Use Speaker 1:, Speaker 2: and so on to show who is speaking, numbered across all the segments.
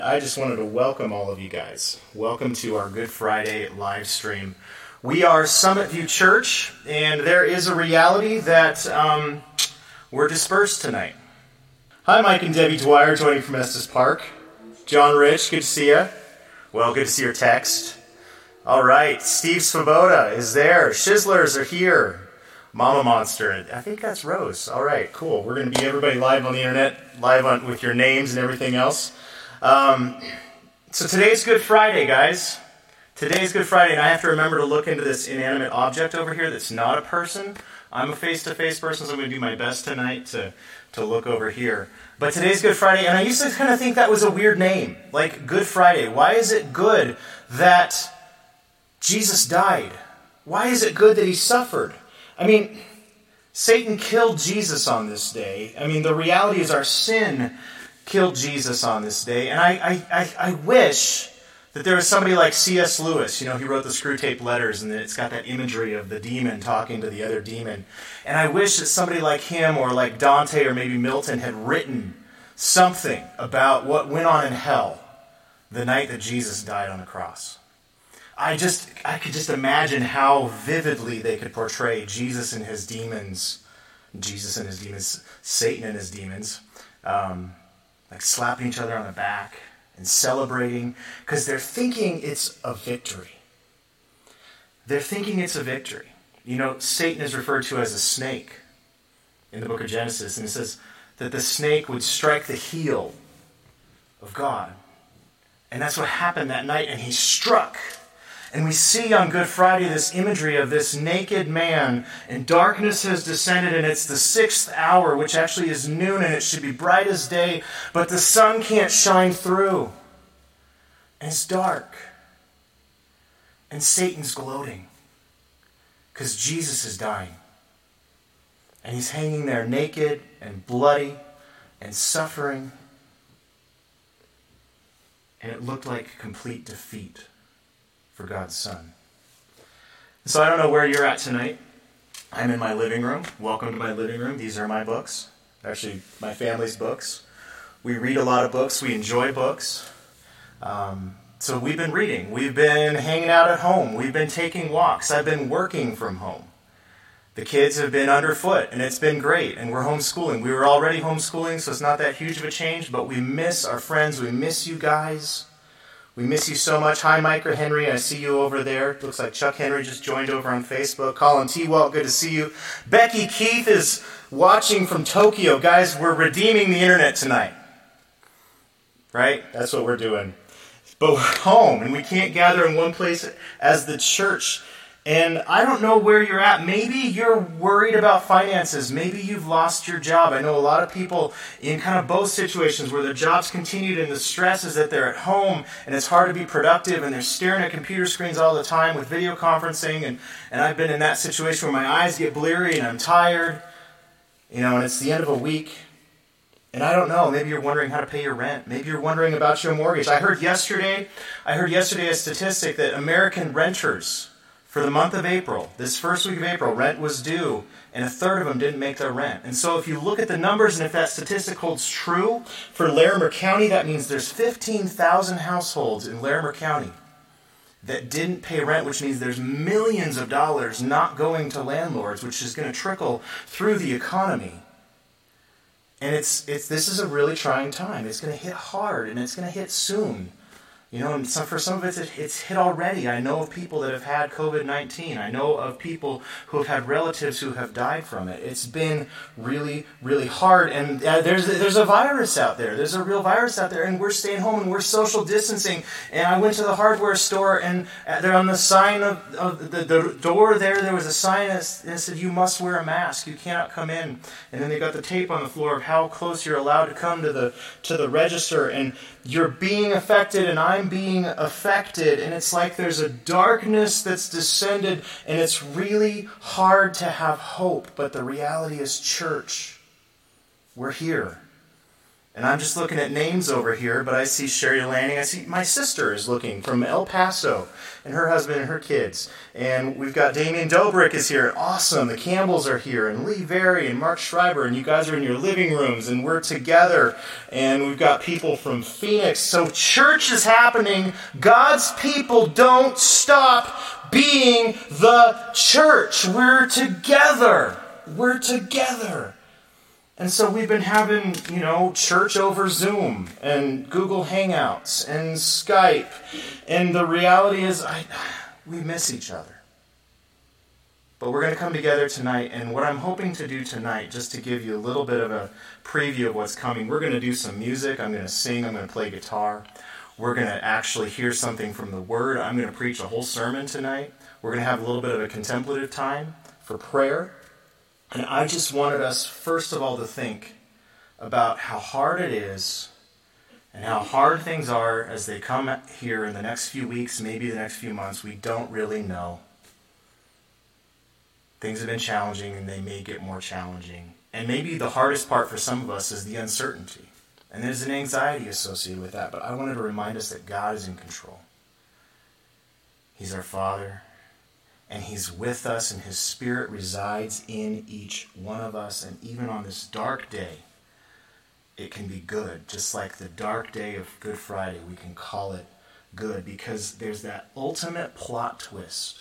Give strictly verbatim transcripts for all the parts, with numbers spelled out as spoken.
Speaker 1: I just wanted to welcome all of you guys. Welcome to our Good Friday live stream. We are Summit View Church, and there is a reality that um, we're dispersed tonight. Hi, Mike and Debbie Dwyer, joining from Estes Park. John Rich, good to see you. Well, good to see your text. All right, Steve Svoboda is there. Shizzlers are here. Mama Monster, I think that's Rose. All right, cool. We're going to be everybody live on the internet, live on with your names and everything else. Um, so today's Good Friday, guys. Today's Good Friday, and I have to remember to look into this inanimate object over here that's not a person. I'm a face-to-face person, so I'm going to do my best tonight to, to look over here. But today's Good Friday, and I used to kind of think that was a weird name, like Good Friday. Why is it good that Jesus died? Why is it good that he suffered? I mean, Satan killed Jesus on this day. I mean, the reality is our sin killed Jesus on this day. And I, I, I, I wish that there was somebody like C S Lewis. You know, he wrote the Screw Tape Letters, and it's got that imagery of the demon talking to the other demon. And I wish that somebody like him or like Dante or maybe Milton had written something about what went on in hell the night that Jesus died on the cross. I just, I could just imagine how vividly they could portray Jesus and his demons, Jesus and his demons, Satan and his demons, um, like slapping each other on the back and celebrating, because they're thinking it's a victory. They're thinking it's a victory. You know, Satan is referred to as a snake in the book of Genesis, and it says that the snake would strike the heel of God. And that's what happened that night, and he struck. And we see on Good Friday this imagery of this naked man, and darkness has descended, and it's the sixth hour, which actually is noon, and it should be bright as day, but the sun can't shine through. And it's dark. And Satan's gloating, because Jesus is dying. And he's hanging there naked and bloody and suffering. And it looked like complete defeat for God's Son. So I don't know where you're at tonight. I'm in my living room. Welcome to my living room. These are my books. Actually, my family's books. We read a lot of books. We enjoy books. Um, so we've been reading. We've been hanging out at home. We've been taking walks. I've been working from home. The kids have been underfoot, and it's been great. And we're homeschooling. We were already homeschooling, so it's not that huge of a change, but we miss our friends. We miss you guys. We miss you so much. Hi, Mike or Henry. I see you over there. Looks like Chuck Henry just joined over on Facebook. Colin T. Walt, good to see you. Becky Keith is watching from Tokyo. Guys, we're redeeming the internet tonight. Right? That's what we're doing. But we're home, and we can't gather in one place as the church. And I don't know where you're at. Maybe you're worried about finances. Maybe you've lost your job. I know a lot of people in kind of both situations where their jobs continued, and the stress is that they're at home and it's hard to be productive, and they're staring at computer screens all the time with video conferencing. And, and I've been in that situation where my eyes get bleary and I'm tired, you know, and it's the end of a week. And I don't know, maybe you're wondering how to pay your rent. Maybe you're wondering about your mortgage. I heard yesterday, I heard yesterday a statistic that American renters, for the month of April, this first week of April, rent was due, and a third of them didn't make their rent. And so if you look at the numbers, and if that statistic holds true for Larimer County, that means there's fifteen thousand households in Larimer County that didn't pay rent, which means there's millions of dollars not going to landlords, which is going to trickle through the economy. And it's it's this is a really trying time. It's going to hit hard, and it's going to hit soon. You know, and some, for some of it, it's hit already. I know of people that have had covid nineteen. I know of people who have had relatives who have died from it. It's been really, really hard. And uh, there's, there's a virus out there. There's a real virus out there. And we're staying home, and we're social distancing. And I went to the hardware store, and there on the sign of, of the, the door there, there was a sign that said, you must wear a mask. You cannot come in. And then they got the tape on the floor of how close you're allowed to come to the to the register. And you're being affected, and I'm being affected, and it's like there's a darkness that's descended, and it's really hard to have hope. But the reality is, church, we're here, And I'm just looking at names over here, but I see Sherry Lanning. I see my sister is looking from El Paso, and her husband and her kids. And we've got Damien Dobrik is here. Awesome. The Campbells are here, and Lee Very and Mark Schreiber, and you guys are in your living rooms, and we're together. And we've got people from Phoenix. So church is happening. God's people don't stop being the church. We're together. We're together. And so we've been having, you know, church over Zoom and Google Hangouts and Skype. And the reality is I, we miss each other. But we're going to come together tonight. And what I'm hoping to do tonight, just to give you a little bit of a preview of what's coming, we're going to do some music. I'm going to sing. I'm going to play guitar. We're going to actually hear something from the Word. I'm going to preach a whole sermon tonight. We're going to have a little bit of a contemplative time for prayer. And I just wanted us, first of all, to think about how hard it is and how hard things are as they come here in the next few weeks, maybe the next few months. We don't really know. Things have been challenging, and they may get more challenging. And maybe the hardest part for some of us is the uncertainty. And there's an anxiety associated with that. But I wanted to remind us that God is in control. He's our Father. And He's with us, and His Spirit resides in each one of us. And even on this dark day, it can be good. Just like the dark day of Good Friday, we can call it good because there's that ultimate plot twist.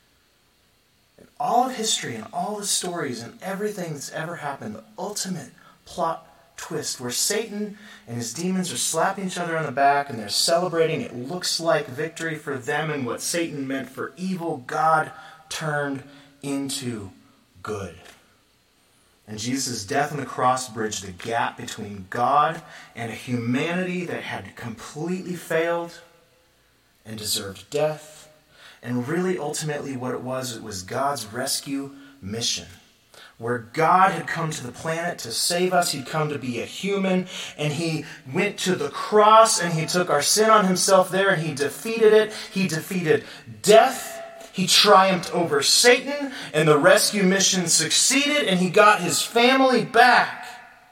Speaker 1: In all of history and all the stories and everything that's ever happened, the ultimate plot twist where Satan and his demons are slapping each other on the back and they're celebrating. It looks like victory for them, and what Satan meant for evil, God turned into good. And Jesus' death on the cross bridged the gap between God and a humanity that had completely failed and deserved death. And really, ultimately, what it was, it was God's rescue mission, where God had come to the planet to save us. He'd come to be a human, and He went to the cross, and He took our sin on Himself there, and He defeated it. He defeated death. He triumphed over Satan, and the rescue mission succeeded, and He got His family back.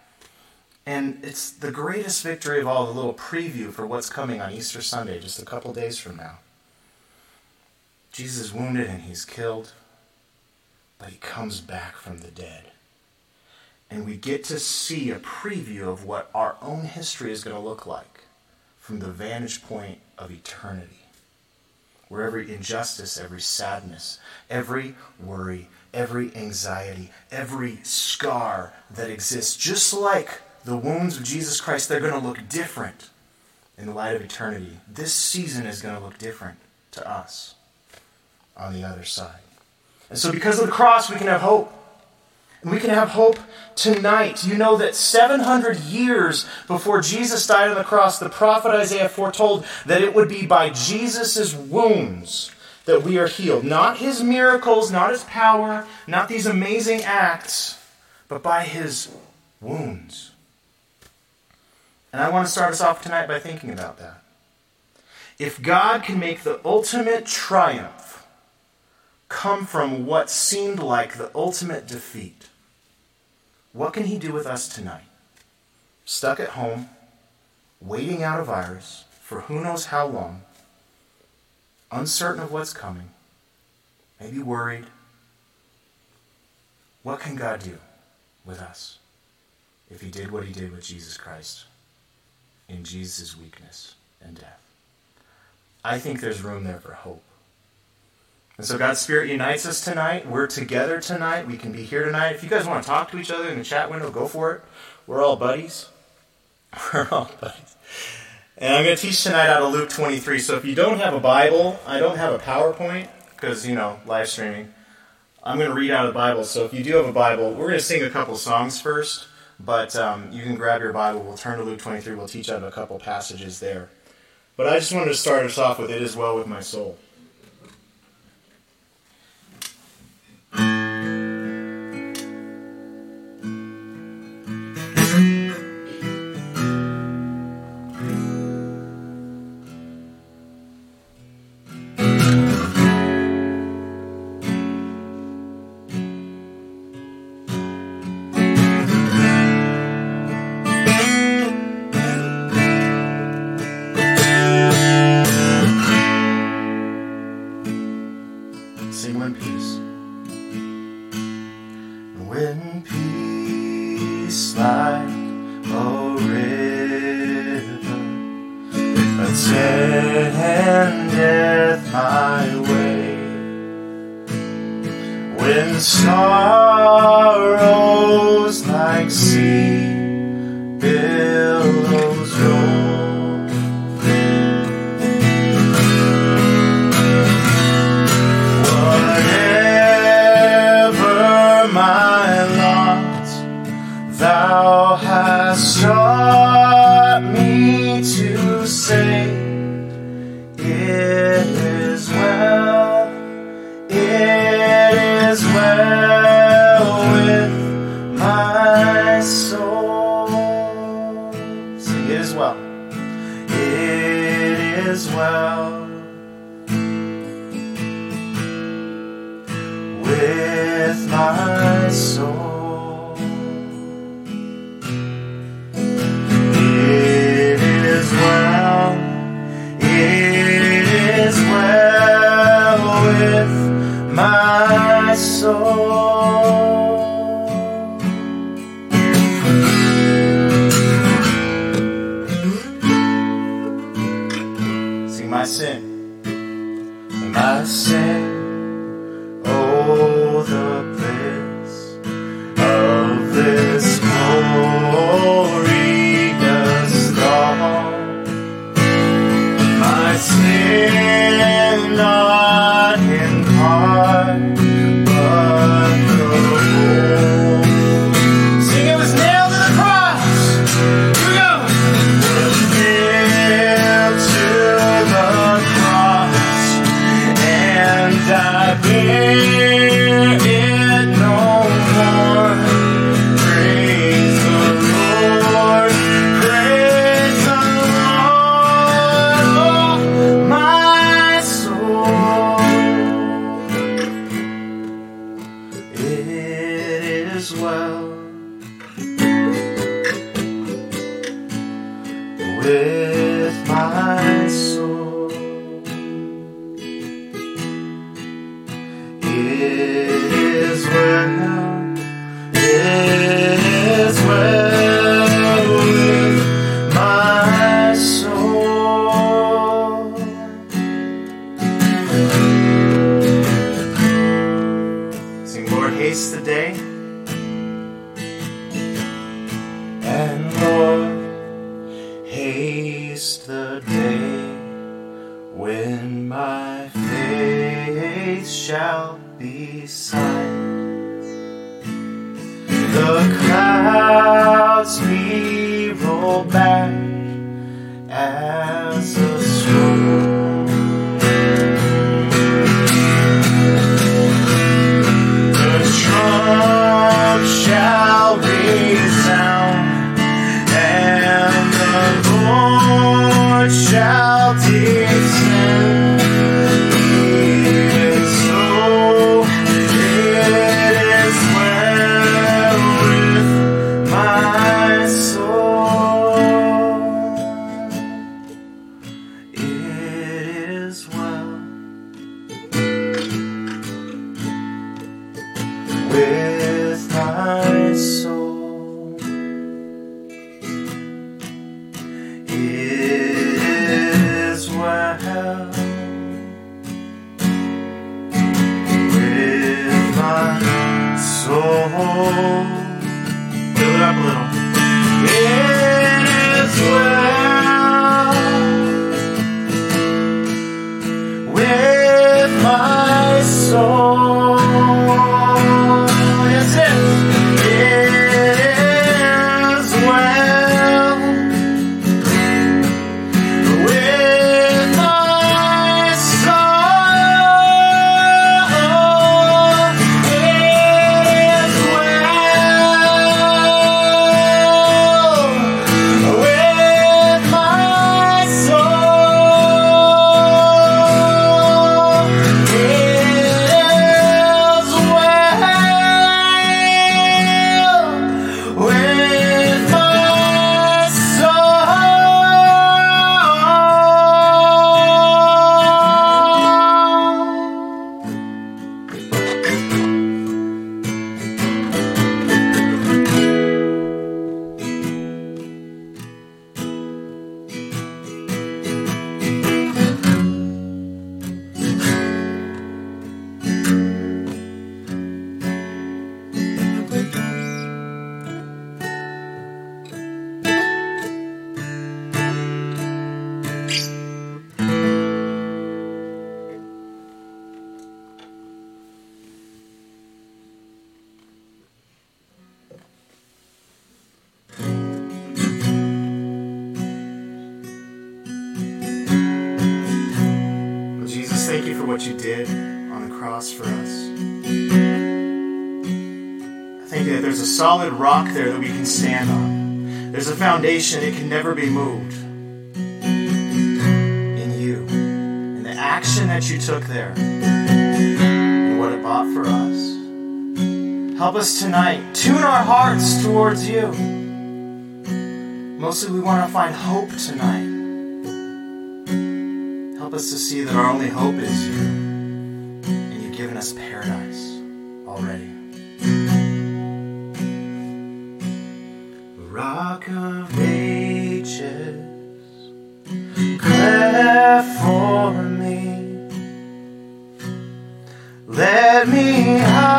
Speaker 1: And it's the greatest victory of all, the little preview for what's coming on Easter Sunday, just a couple days from now. Jesus is wounded and He's killed, but He comes back from the dead. And we get to see a preview of what our own history is going to look like from the vantage point of eternity, where every injustice, every sadness, every worry, every anxiety, every scar that exists, just like the wounds of Jesus Christ, they're going to look different in the light of eternity. This season is going to look different to us on the other side. And so because of the cross, we can have hope. And we can have hope tonight. You know that seven hundred years before Jesus died on the cross, the prophet Isaiah foretold that it would be by Jesus' wounds that we are healed. Not His miracles, not His power, not these amazing acts, but by His wounds. And I want to start us off tonight by thinking about that. If God can make the ultimate triumph come from what seemed like the ultimate defeat, what can He do with us tonight? Stuck at home, waiting out a virus for who knows how long, uncertain of what's coming, maybe worried. What can God do with us if He did what He did with Jesus Christ in Jesus' weakness and death? I think there's room there for hope. And so God's Spirit unites us tonight. We're together tonight. We can be here tonight. If you guys want to talk to each other in the chat window, go for it. We're all buddies. We're all buddies. And I'm going to teach tonight out of Luke twenty-three. So if you don't have a Bible, I don't have a PowerPoint because, you know, live streaming. I'm going to read out of the Bible. So if you do have a Bible, we're going to sing a couple songs first. But um, you can grab your Bible. We'll turn to Luke twenty-three. We'll teach out of a couple passages there. But I just wanted to start us off with "It Is Well With My Soul." sin and death my way. When sorrows like sea billows roll, whatever my lot, thou hast taught me to say, it is well, it is well with my soul. Sing, it is well, it is well with my soul. It is well, it is well with my soul. Sing, my sin, my sin, oh, the bliss of this glorious thought. My sin not in part, but the whole. Sing, it was nailed to the cross. Here we go. Was nailed to the cross, and I bear it no more. Praise the Lord, praise the Lord, oh, my soul. It is well with my soul. It is well, it is well with my soul. Sing, Lord, haste the day, and Lord, haste the day when my faith shall be sight. The clouds be rolled back as a storm. The trump shall resound, and the Lord shall descend. Even so, it is well with my soul. It is well with my soul. It is well thank you for what you did on the cross for us. I thank you that there's a solid rock there that we can stand on. There's a foundation, it can never be moved. In you. And the action that you took there. And what it bought for us. Help us tonight. Tune our hearts towards you. Mostly we want to find hope tonight. Help us to see that our only hope is you. And you've given us paradise already. Rock of ages, cleft for me. Let me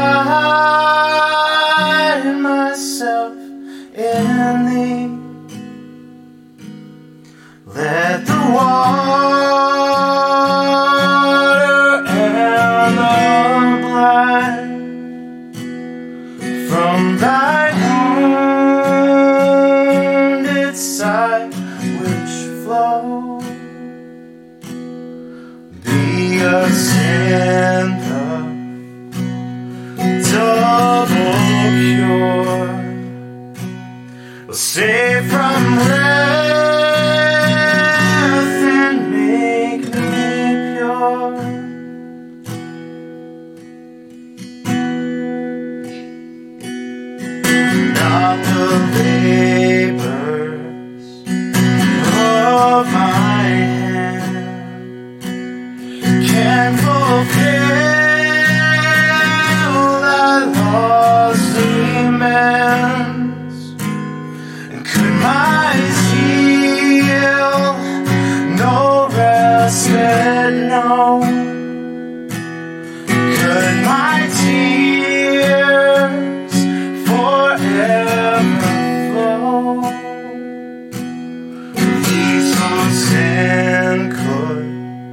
Speaker 1: hide myself in thee. Let the water and the blood from thy wounded side which flow be a sin double cure, will save from wrath and make me pure. Not the labors of my hand can fulfill demands, and could my zeal no respite know? Could my tears forever flow? These on sin could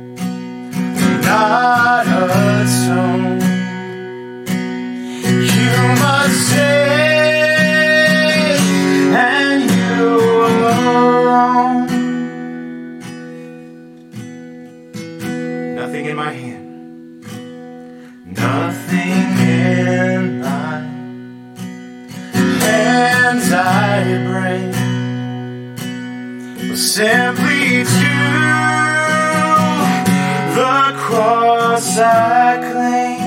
Speaker 1: not atone. You must save, and you alone. Nothing in my hand, nothing in my hands I bring, but simply to the cross I cling.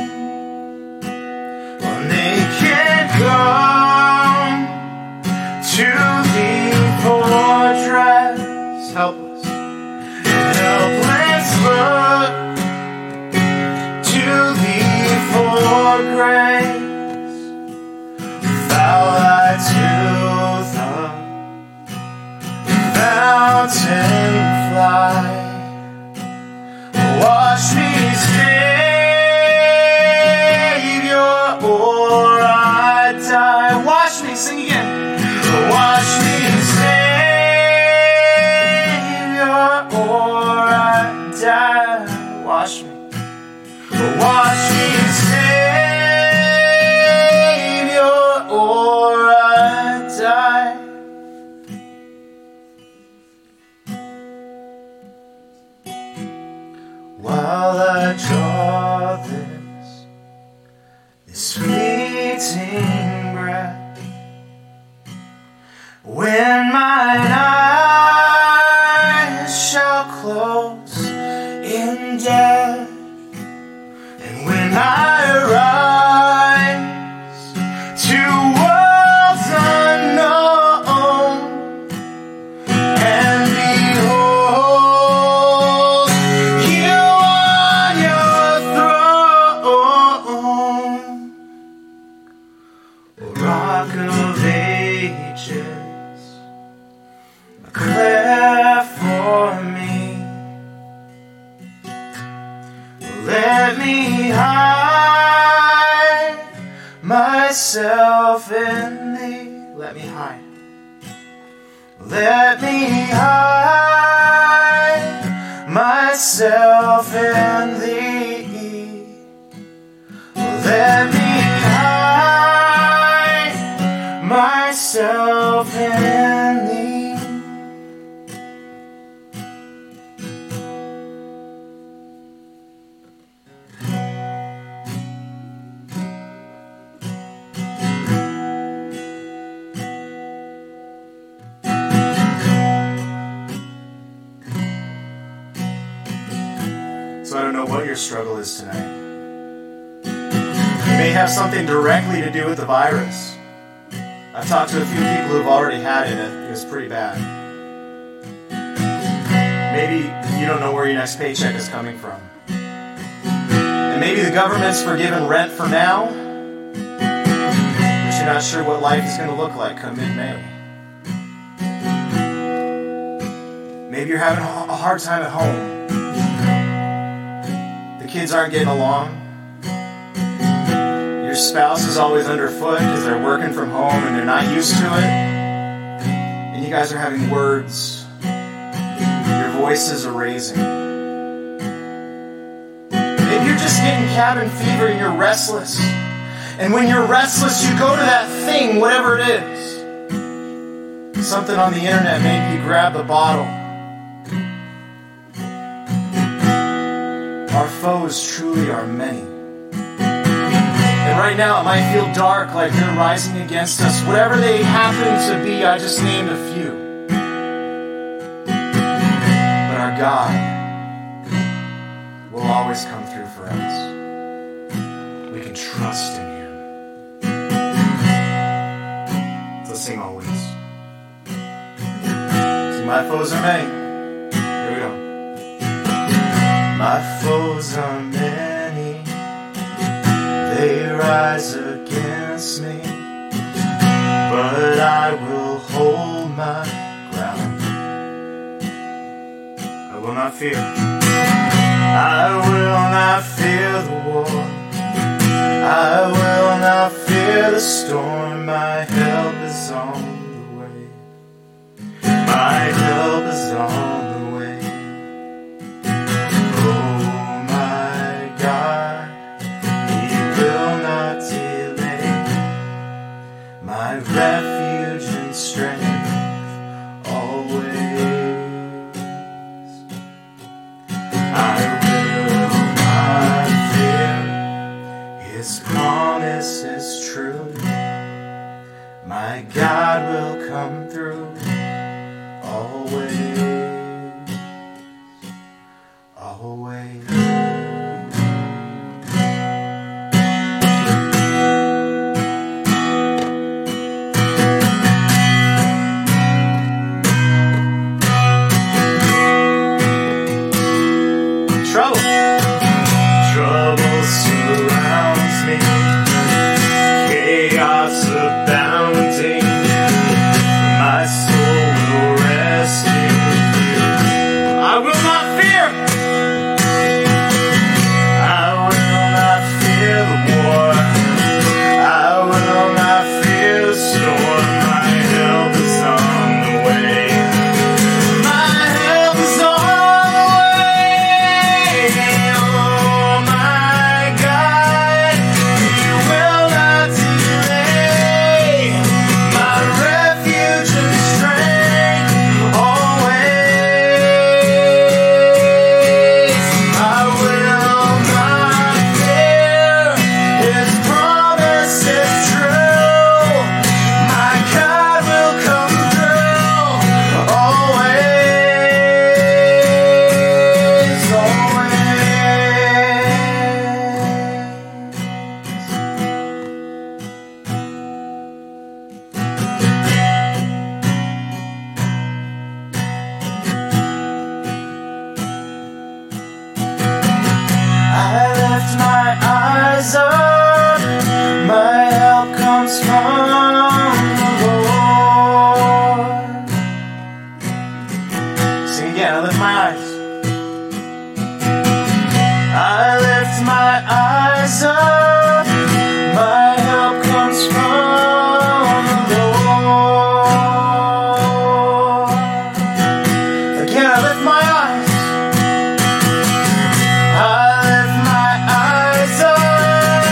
Speaker 1: Come to the fortress, helpless, helpless look to thee for grace. Thou thy to the fountain fly, wash me, Savior, or wash me, sing again. Wash me, Savior, or I die. Wash me. Wash me, Savior, or I die. While I draw this, this fleeting breath, when mine eyes shall close in death, and when I rise to worlds unknown, and behold you on your throne, Rock of ages, cleft for me. Let me hide myself in thee. Let me hide. Let me hide myself in thee. Let me hide myself in thee. So I don't know what your struggle is tonight. You may have something directly to do with the virus. I've talked to a few people who've already had it. It was pretty bad. Maybe you don't know where your next paycheck is coming from. And maybe the government's forgiven rent for now, but you're not sure what life is going to look like come mid-May. Maybe you're having a hard time at home. The kids aren't getting along. Your spouse is always underfoot because they're working from home and they're not used to it. And you guys are having words. Your voices are raising. Maybe you're just getting cabin fever and you're restless. And when you're restless, you go to that thing, whatever it is. Something on the internet, maybe you grab the bottle. Our foes truly are many. And right now it might feel dark, like they're rising against us. Whatever they happen to be, I just named a few. But our God will always come through for us. We can trust in Him. Let's sing always. See, my foes are many. Here we go. My foes are many. They rise against me, but I will hold my ground. I will not fear. I will not fear the war. I will not fear the storm. My help is on the way. My help is on the way. Oh my God, my refuge and strength always. I will not fear. His promise is true. My God will come through always. Always.
Speaker 2: I lift my eyes up.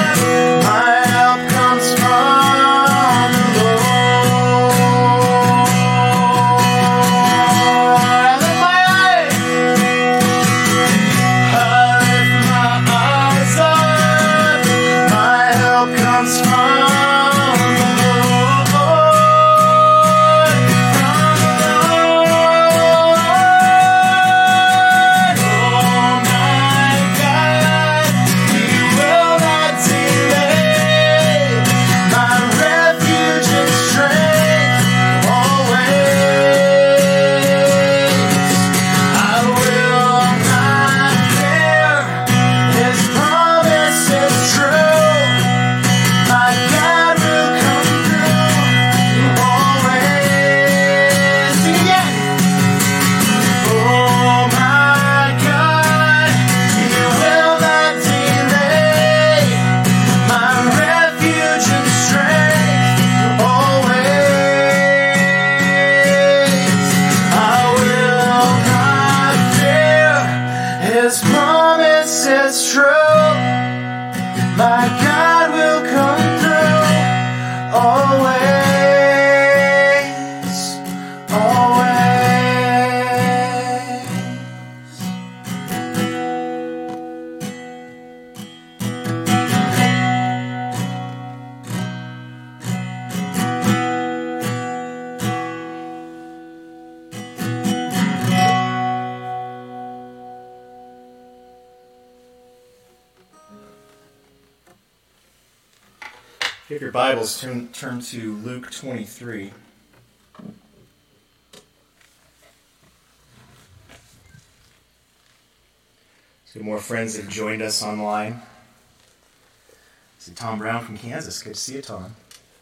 Speaker 1: His promise is true. My God will come through. Always, always. If you have your Bibles, turn, turn to Luke twenty-three. Some more friends have joined us online. See Tom Brown from Kansas. Good to see you, Tom.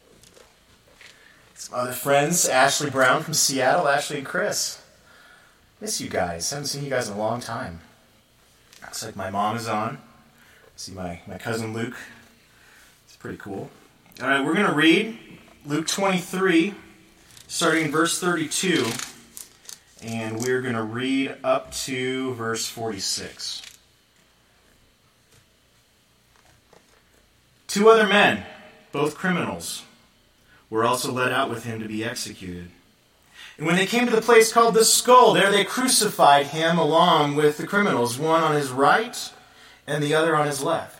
Speaker 1: Some other friends, Ashley Brown from Seattle, Ashley and Chris. Miss you guys. Haven't seen you guys in a long time. Looks like my mom is on. See my, my cousin Luke. It's pretty cool. All right, we're going to read Luke twenty-three, starting in verse thirty-two, and we're going to read up to verse forty-six. Two other men, both criminals, were also led out with him to be executed. And when they came to the place called the Skull, there they crucified him along with the criminals, one on his right and the other on his left.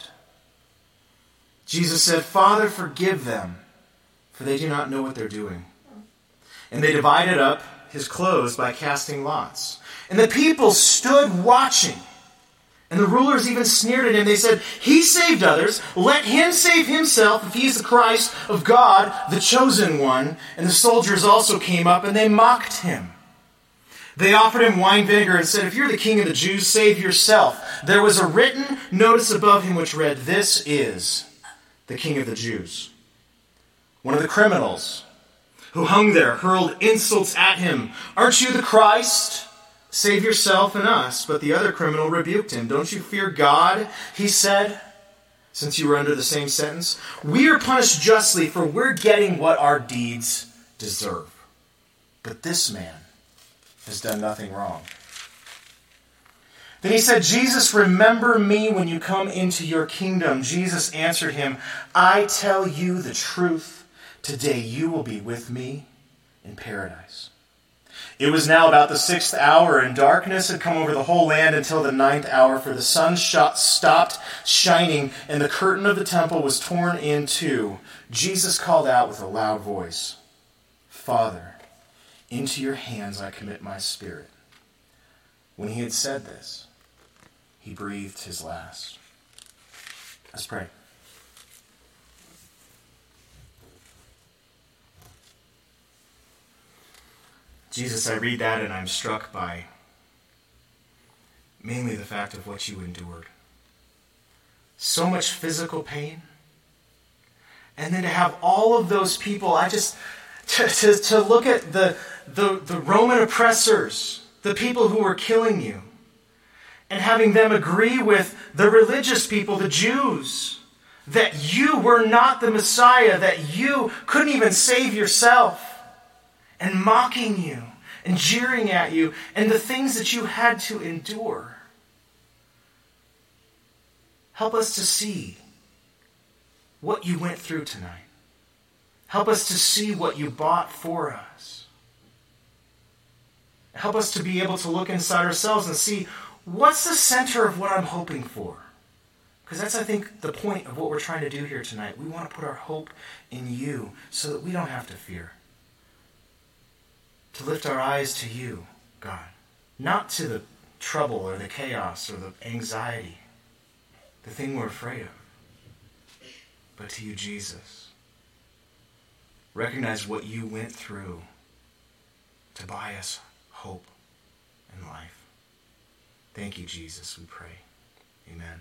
Speaker 1: Jesus said, "Father, forgive them, for they do not know what they're doing." And they divided up his clothes by casting lots. And the people stood watching. And the rulers even sneered at him. They said, "He saved others. Let him save himself if he is the Christ of God, the chosen one." And the soldiers also came up and they mocked him. They offered him wine vinegar and said, "If you're the king of the Jews, save yourself." There was a written notice above him which read, "This is the King of the Jews." One of the criminals who hung there hurled insults at him. "Aren't you the Christ? Save yourself and us." But the other criminal rebuked him. "Don't you fear God," he said, "since you were under the same sentence? We are punished justly, for we're getting what our deeds deserve. But this man has done nothing wrong." Then he said, "Jesus, remember me when you come into your kingdom." Jesus answered him, "I tell you the truth. Today you will be with me in paradise." It was now about the sixth hour, and darkness had come over the whole land until the ninth hour, for the sun shot, stopped shining, and the curtain of the temple was torn in two. Jesus called out with a loud voice, "Father, into your hands I commit my spirit." When he had said this, he breathed his last. Let's pray. Jesus, I read that and I'm struck by mainly the fact of what you endured. So much physical pain. And then to have all of those people, I just, to, to, to look at the, the, the Roman oppressors, the people who were killing you, and having them agree with the religious people, the Jews, that you were not the Messiah, that you couldn't even save yourself, and mocking you, and jeering at you, and the things that you had to endure. Help us to see what you went through tonight. Help us to see what you bought for us. Help us to be able to look inside ourselves and see what's the center of what I'm hoping for. Because that's, I think, the point of what we're trying to do here tonight. We want to put our hope in you so that we don't have to fear. To lift our eyes to you, God. Not to the trouble or the chaos or the anxiety, the thing we're afraid of, but to you, Jesus. Recognize what you went through to buy us hope and life. Thank you, Jesus, we pray. Amen.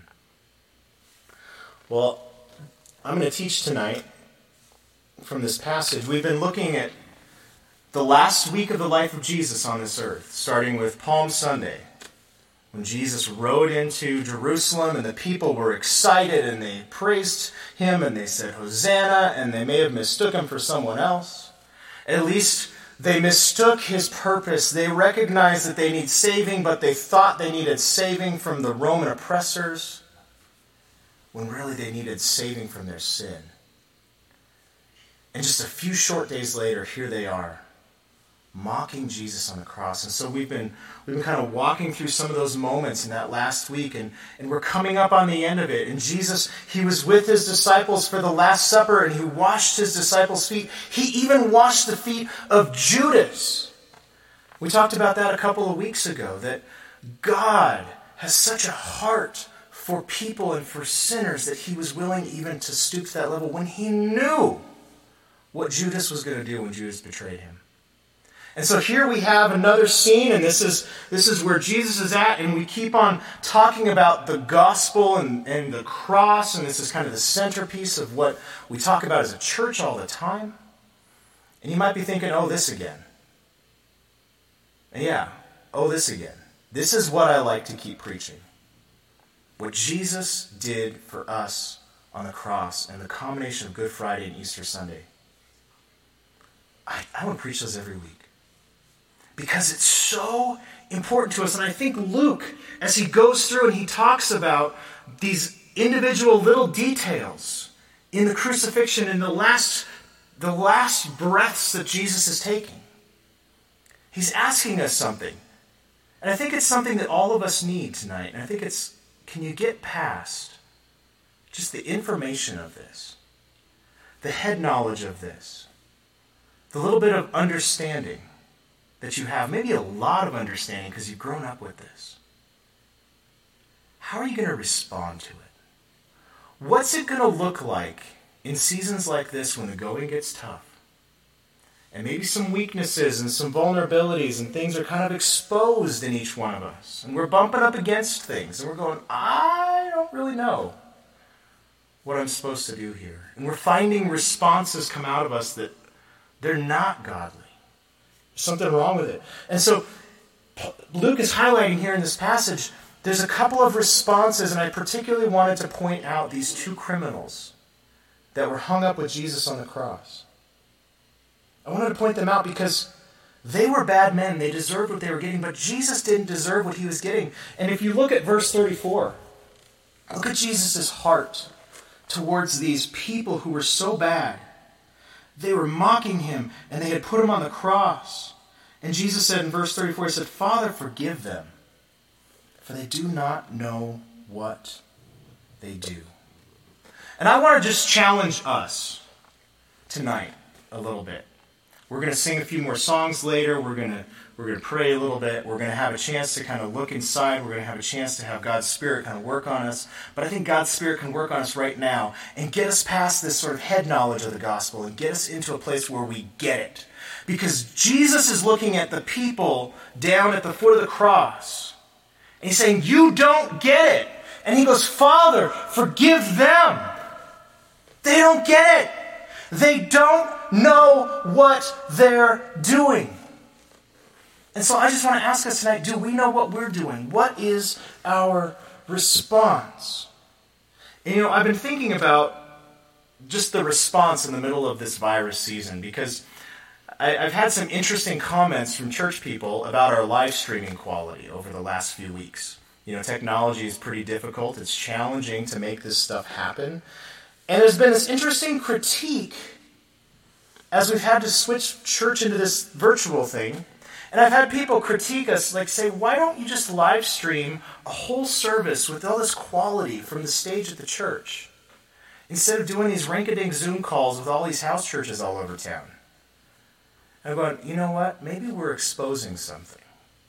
Speaker 1: Well, I'm going to teach tonight from this passage. We've been looking at the last week of the life of Jesus on this earth, starting with Palm Sunday, when Jesus rode into Jerusalem and the people were excited and they praised him and they said, "Hosanna," and they may have mistook him for someone else. At least They mistook his purpose. They recognized that they need saving, but they thought they needed saving from the Roman oppressors, when really they needed saving from their sin. And just a few short days later, here they are, mocking Jesus on the cross. And so we've been we've been kind of walking through some of those moments in that last week, and, and we're coming up on the end of it. And Jesus, he was with his disciples for the Last Supper, and he washed his disciples' feet. He even washed the feet of Judas. We talked about that a couple of weeks ago, that God has such a heart for people and for sinners that he was willing even to stoop to that level when he knew what Judas was going to do when Judas betrayed him. And so here we have another scene, and this is this is where Jesus is at, and we keep on talking about the gospel and, and the cross, and this is kind of the centerpiece of what we talk about as a church all the time. And you might be thinking, oh, this again. And yeah, oh, this again. This is what I like to keep preaching. What Jesus did for us on the cross and the combination of Good Friday and Easter Sunday. I, I want to preach those every week. Because it's so important to us. And I think Luke, as he goes through and he talks about these individual little details in the crucifixion and the last, the last breaths that Jesus is taking, he's asking us something. And I think it's something that all of us need tonight. And I think it's, can you get past just the information of this, the head knowledge of this, the little bit of understanding that you have, maybe a lot of understanding because you've grown up with this. How are you going to respond to it? What's it going to look like in seasons like this when the going gets tough? And maybe some weaknesses and some vulnerabilities and things are kind of exposed in each one of us. And we're bumping up against things. And we're going, I don't really know what I'm supposed to do here. And we're finding responses come out of us that they're not godly. There's something wrong with it. And so Luke is highlighting here in this passage, there's a couple of responses, and I particularly wanted to point out these two criminals that were hung up with Jesus on the cross. I wanted to point them out because they were bad men. They deserved what they were getting, but Jesus didn't deserve what he was getting. And if you look at verse thirty-four, look at Jesus' heart towards these people who were so bad. They were mocking him, and they had put him on the cross. And Jesus said in verse thirty-four, he said, Father, forgive them, for they do not know what they do. And I want to just challenge us tonight a little bit. We're going to sing a few more songs later. We're going to we're going to pray a little bit. We're going to have a chance to kind of look inside. We're going to have a chance to have God's Spirit kind of work on us. But I think God's Spirit can work on us right now and get us past this sort of head knowledge of the gospel and get us into a place where we get it. Because Jesus is looking at the people down at the foot of the cross. And he's saying, you don't get it. And he goes, Father, forgive them. They don't get it. They don't know what they're doing. And so I just want to ask us tonight, do we know what we're doing? What is our response? And you know, I've been thinking about just the response in the middle of this virus season, because I, I've had some interesting comments from church people about our live streaming quality over the last few weeks. You know, technology is pretty difficult. It's challenging to make this stuff happen. And there's been this interesting critique as we've had to switch church into this virtual thing. And I've had people critique us, like say, why don't you just live stream a whole service with all this quality from the stage at the church, instead of doing these rinky-dink Zoom calls with all these house churches all over town? And I'm going, you know what? Maybe we're exposing something.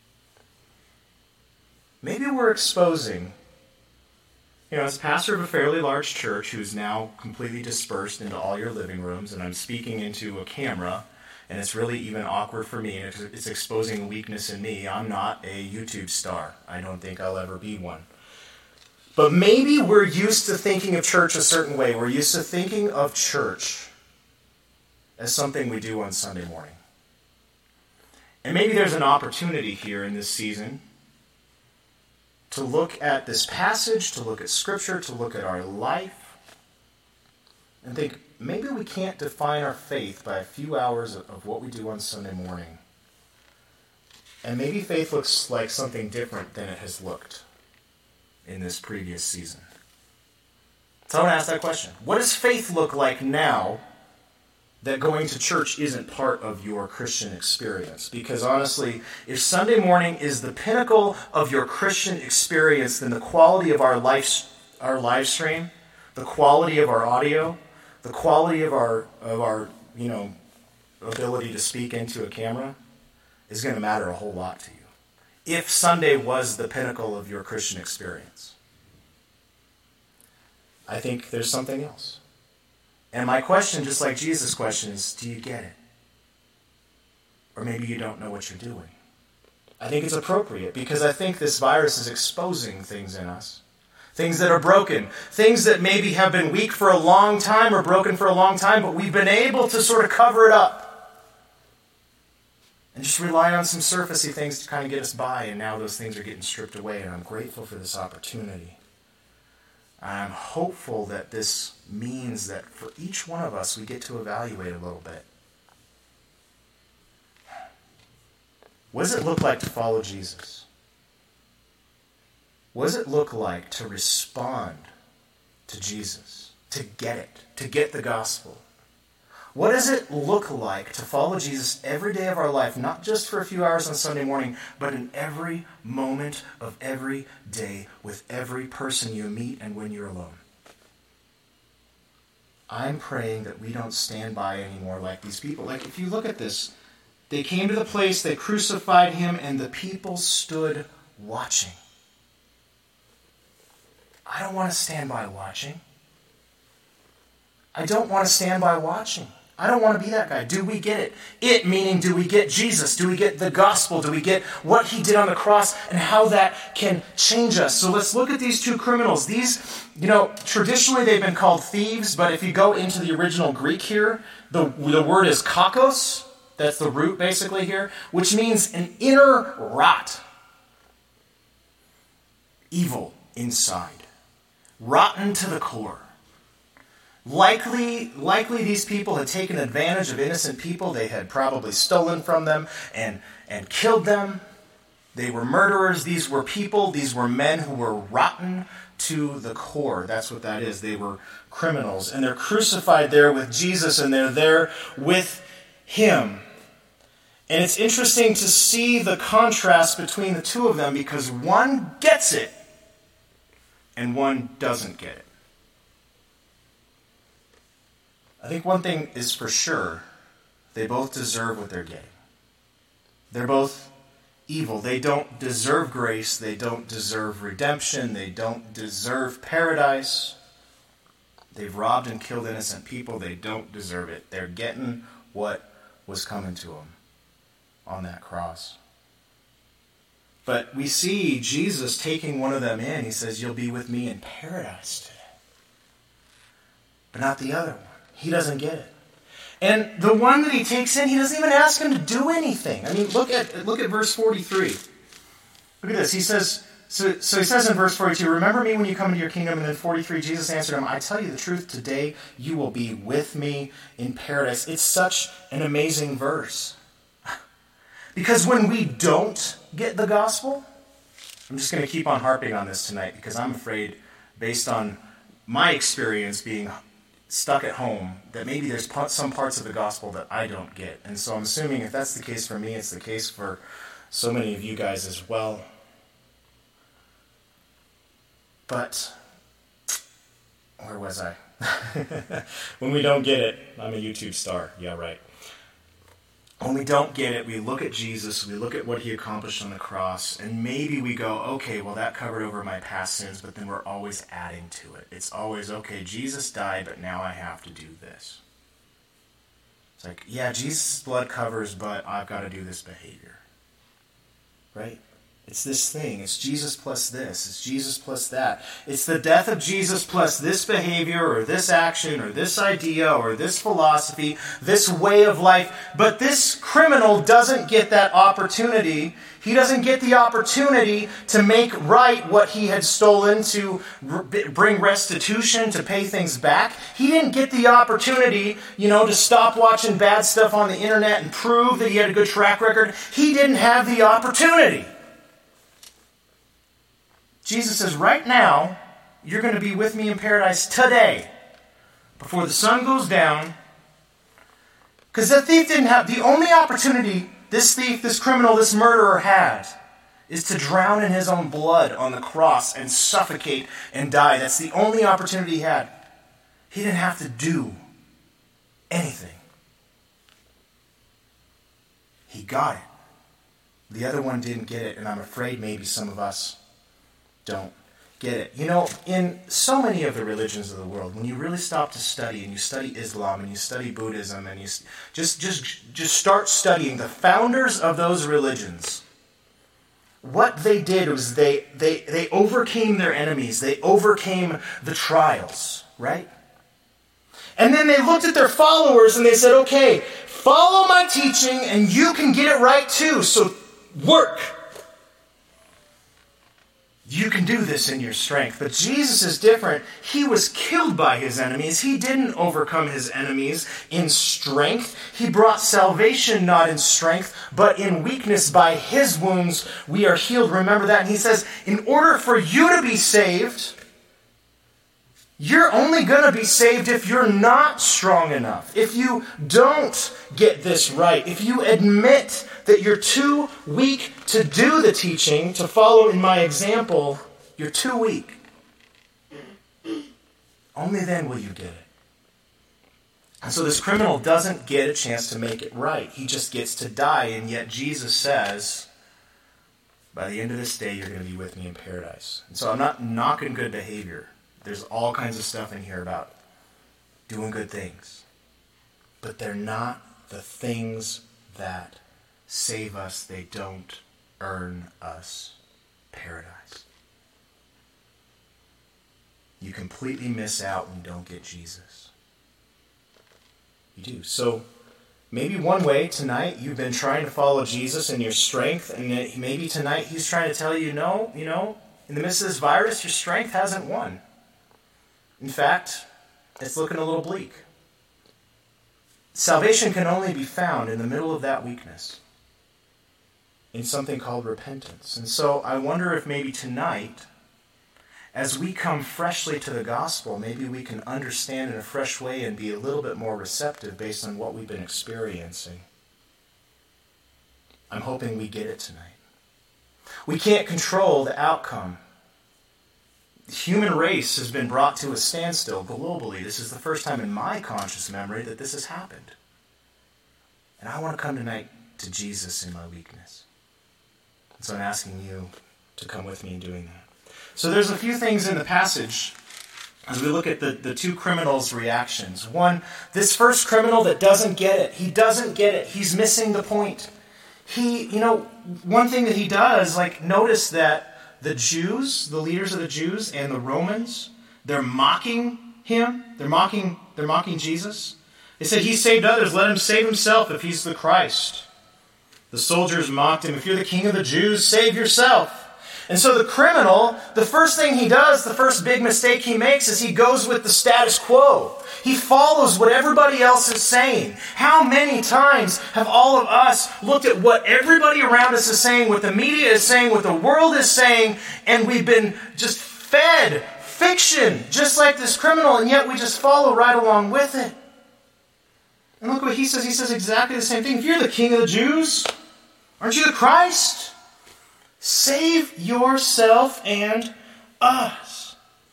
Speaker 1: Maybe we're exposing, you know, as pastor of a fairly large church who's now completely dispersed into all your living rooms, and I'm speaking into a camera, and it's really even awkward for me, and it's, it's exposing a weakness in me. I'm not a YouTube star. I don't think I'll ever be one. But maybe we're used to thinking of church a certain way. We're used to thinking of church as something we do on Sunday morning. And maybe there's an opportunity here in this season to look at this passage, to look at Scripture, to look at our life, and think, maybe we can't define our faith by a few hours of, of what we do on Sunday morning. And maybe faith looks like something different than it has looked in this previous season. So I want to ask that question. What does faith look like now that going to church isn't part of your Christian experience? Because honestly, if Sunday morning is the pinnacle of your Christian experience, then the quality of our life, our live stream, the quality of our audio, the quality of our of our you know ability to speak into a camera is going to matter a whole lot to you. If Sunday was the pinnacle of your Christian experience, I think there's something else. And my question, just like Jesus' question, is, do you get it? Or maybe you don't know what you're doing. I think it's appropriate because I think this virus is exposing things in us. Things that are broken. Things that maybe have been weak for a long time or broken for a long time, but we've been able to sort of cover it up. And just rely on some surfacey things to kind of get us by, and now those things are getting stripped away, and I'm grateful for this opportunity. I'm hopeful that this means that for each one of us, we get to evaluate a little bit. What does it look like to follow Jesus? What does it look like to respond to Jesus, to get it, to get the gospel? What does it look like to follow Jesus every day of our life, not just for a few hours on Sunday morning, but in every moment of every day with every person you meet and when you're alone? I'm praying that we don't stand by anymore like these people. Like, if you look at this, they came to the place, they crucified him, and the people stood watching. I don't want to stand by watching. I don't want to stand by watching. I don't want to be that guy. Do we get it? It meaning, do we get Jesus? Do we get the gospel? Do we get what he did on the cross and how that can change us? So let's look at these two criminals. These, you know, traditionally they've been called thieves, but if you go into the original Greek here, the, the word is kakos. That's the root basically here, which means an inner rot. Evil inside. Rotten to the core. Likely, likely these people had taken advantage of innocent people. They had probably stolen from them and, and killed them. They were murderers. These were people. These were men who were rotten to the core. That's what that is. They were criminals. And they're crucified there with Jesus, and they're there with him. And it's interesting to see the contrast between the two of them because one gets it and one doesn't get it. I think one thing is for sure, they both deserve what they're getting. They're both evil. They don't deserve grace. They don't deserve redemption. They don't deserve paradise. They've robbed and killed innocent people. They don't deserve it. They're getting what was coming to them on that cross. But we see Jesus taking one of them in. He says, "You'll be with me in paradise today." But not the other one. He doesn't get it. And the one that he takes in, he doesn't even ask him to do anything. I mean, look at look at verse forty-three. Look at this. He says, so, so he says in verse forty-two, "Remember me when you come into your kingdom." And then forty-three, Jesus answered him, "I tell you the truth, today you will be with me in paradise." It's such an amazing verse. Because when we don't get the gospel, I'm just going to keep on harping on this tonight because I'm afraid, based on my experience being stuck at home, that maybe there's some parts of the gospel that I don't get. And so I'm assuming if that's the case for me, it's the case for so many of you guys as well. But, where was I? When we don't get it, I'm a YouTube star. Yeah, right. When we don't get it, we look at Jesus, we look at what he accomplished on the cross, and maybe we go, okay, well, that covered over my past sins, but then we're always adding to it. It's always, okay, Jesus died, but now I have to do this. It's like, yeah, Jesus' blood covers, but I've got to do this behavior. Right? It's this thing. It's Jesus plus this. It's Jesus plus that. It's the death of Jesus plus this behavior or this action or this idea or this philosophy, this way of life. But this criminal doesn't get that opportunity. He doesn't get the opportunity to make right what he had stolen, to bring restitution, to pay things back. He didn't get the opportunity, you know, to stop watching bad stuff on the internet and prove that he had a good track record. He didn't have the opportunity. Jesus says, right now, you're going to be with me in paradise today, before the sun goes down. Because the thief didn't have, the only opportunity this thief, this criminal, this murderer had is to drown in his own blood on the cross and suffocate and die. That's the only opportunity he had. He didn't have to do anything. He got it. The other one didn't get it, and I'm afraid maybe some of us don't get it. You know, in so many of the religions of the world, when you really stop to study, and you study Islam, and you study Buddhism, and you just just just start studying the founders of those religions, what they did was they they they overcame their enemies. They overcame the trials, right? And then they looked at their followers and they said, okay, follow my teaching and you can get it right too, so work. You can do this in your strength. But Jesus is different. He was killed by his enemies. He didn't overcome his enemies in strength. He brought salvation not in strength, but in weakness. By his wounds we are healed. Remember that. And he says, in order for you to be saved, you're only going to be saved if you're not strong enough. If you don't get this right. If you admit that you're too weak to do the teaching, to follow in my example, you're too weak. Only then will you get it. And so this criminal doesn't get a chance to make it right. He just gets to die, and yet Jesus says, by the end of this day, you're going to be with me in paradise. And so I'm not knocking good behavior. There's all kinds of stuff in here about doing good things. But they're not the things that save us. They don't earn us paradise. You completely miss out when you don't get Jesus. You do. So maybe one way tonight you've been trying to follow Jesus in your strength, and maybe tonight he's trying to tell you, no, you know, in the midst of this virus, your strength hasn't won. In fact, it's looking a little bleak. Salvation can only be found in the middle of that weakness, in something called repentance. And so I wonder if maybe tonight, as we come freshly to the gospel, maybe we can understand in a fresh way and be a little bit more receptive based on what we've been experiencing. I'm hoping we get it tonight. We can't control the outcome. The human race has been brought to a standstill globally. This is the first time in my conscious memory that this has happened. And I want to come tonight to Jesus in my weakness. And so I'm asking you to come with me in doing that. So there's a few things in the passage as we look at the, the two criminals' reactions. One, this first criminal that doesn't get it. He doesn't get it. He's missing the point. He, you know, one thing that he does, like, notice that the Jews, the leaders of the Jews and the Romans, they're mocking him. They're mocking, they're mocking Jesus. They said, he saved others. Let him save himself if he's the Christ. The soldiers mocked him. If you're the king of the Jews, save yourself. And so the criminal, the first thing he does, the first big mistake he makes is he goes with the status quo. He follows what everybody else is saying. How many times have all of us looked at what everybody around us is saying, what the media is saying, what the world is saying, and we've been just fed fiction, just like this criminal, and yet we just follow right along with it. And look what he says. He says exactly the same thing. If you're the king of the Jews, aren't you the Christ? Save yourself and us.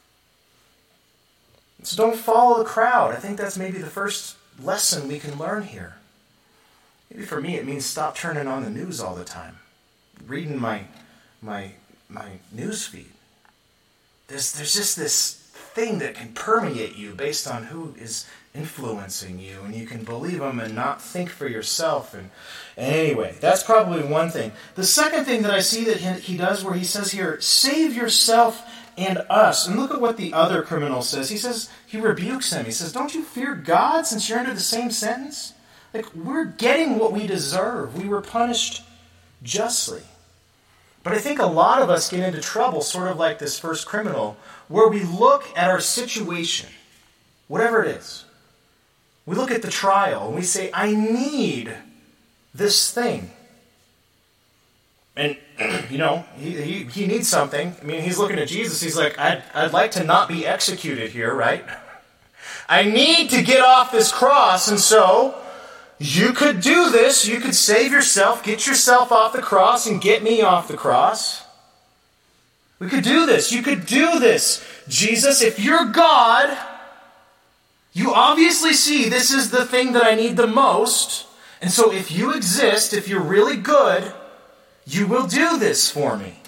Speaker 1: So don't follow the crowd. I think that's maybe the first lesson we can learn here. Maybe for me it means stop turning on the news all the time. Reading my my my news feed. There's there's just this thing that can permeate you based on who is influencing you, and you can believe them and not think for yourself. And, and anyway, that's probably one thing. The second thing that I see that he, he does, where he says here, save yourself and us. And look at what the other criminal says. He says, he rebukes him. He says, don't you fear God since you're under the same sentence? Like, we're getting what we deserve. We were punished justly. But I think a lot of us get into trouble, sort of like this first criminal, where we look at our situation, whatever it is. We look at the trial and we say, I need this thing. And, you know, he, he, he needs something. I mean, he's looking at Jesus. He's like, I'd, I'd like to not be executed here, right? I need to get off this cross. And so you could do this. You could save yourself, get yourself off the cross and get me off the cross. We could do this. You could do this. Jesus, if you're God, you obviously see this is the thing that I need the most. And so if you exist, if you're really good, you will do this for me.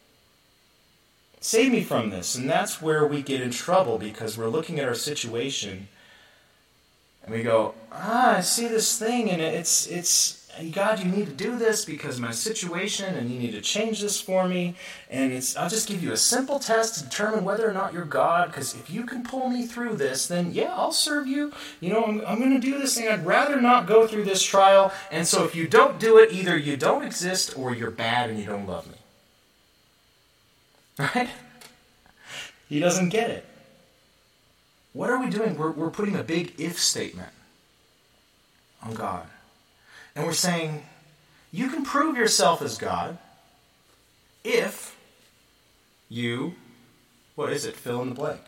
Speaker 1: Save me from this. And that's where we get in trouble, because we're looking at our situation and we go, ah, I see this thing and it's, it's, God, you need to do this because my situation, and you need to change this for me. And it's, I'll just give you a simple test to determine whether or not you're God, because if you can pull me through this, then yeah, I'll serve you. You know, I'm, I'm going to do this thing. I'd rather not go through this trial. And so if you don't do it, either you don't exist or you're bad and you don't love me. Right? He doesn't get it. What are we doing? We're, we're putting a big if statement on God. And we're saying, you can prove yourself as God if you, what is it, fill in the blank.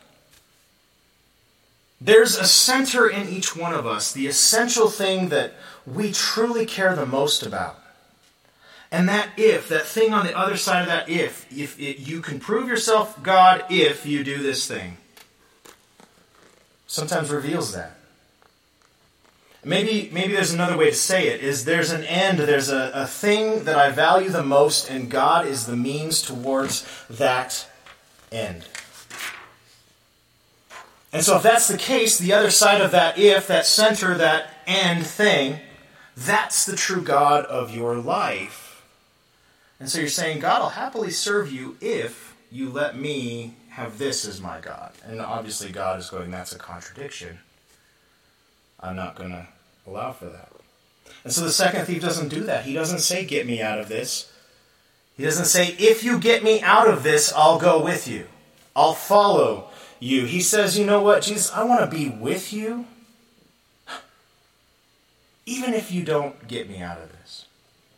Speaker 1: There's a center in each one of us, the essential thing that we truly care the most about. And that if, that thing on the other side of that if, if it, you can prove yourself God if you do this thing, sometimes reveals that. Maybe maybe there's another way to say it, is there's an end, there's a, a thing that I value the most, and God is the means towards that end. And so if that's the case, the other side of that if, that center, that end thing, that's the true God of your life. And so you're saying, God, I'll happily serve you if you let me have this as my God. And obviously God is going, that's a contradiction. I'm not going to allow for that. And so the second thief doesn't do that. He doesn't say, get me out of this. He doesn't say, if you get me out of this, I'll go with you. I'll follow you. He says, you know what, Jesus, I want to be with you, even if you don't get me out of this.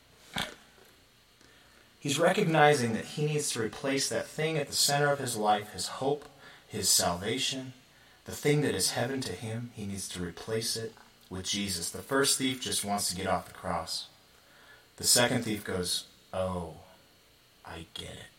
Speaker 1: He's recognizing that he needs to replace that thing at the center of his life, his hope, his salvation, the thing that is heaven to him. He needs to replace it with Jesus. The first thief just wants to get off the cross. The second thief goes, oh, I get it.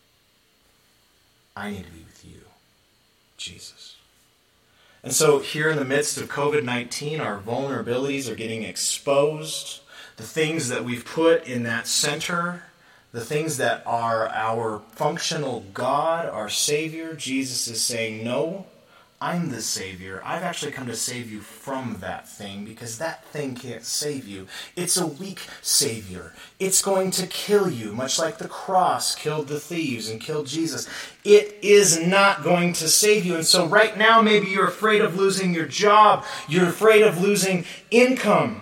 Speaker 1: I need to be with you, Jesus. And so here in the midst of covid nineteen, our vulnerabilities are getting exposed. The things that we've put in that center, the things that are our functional God, our Savior, Jesus is saying, no, I'm the Savior. I've actually come to save you from that thing, because that thing can't save you. It's a weak Savior. It's going to kill you, much like the cross killed the thieves and killed Jesus. It is not going to save you. And so right now, maybe you're afraid of losing your job. You're afraid of losing income.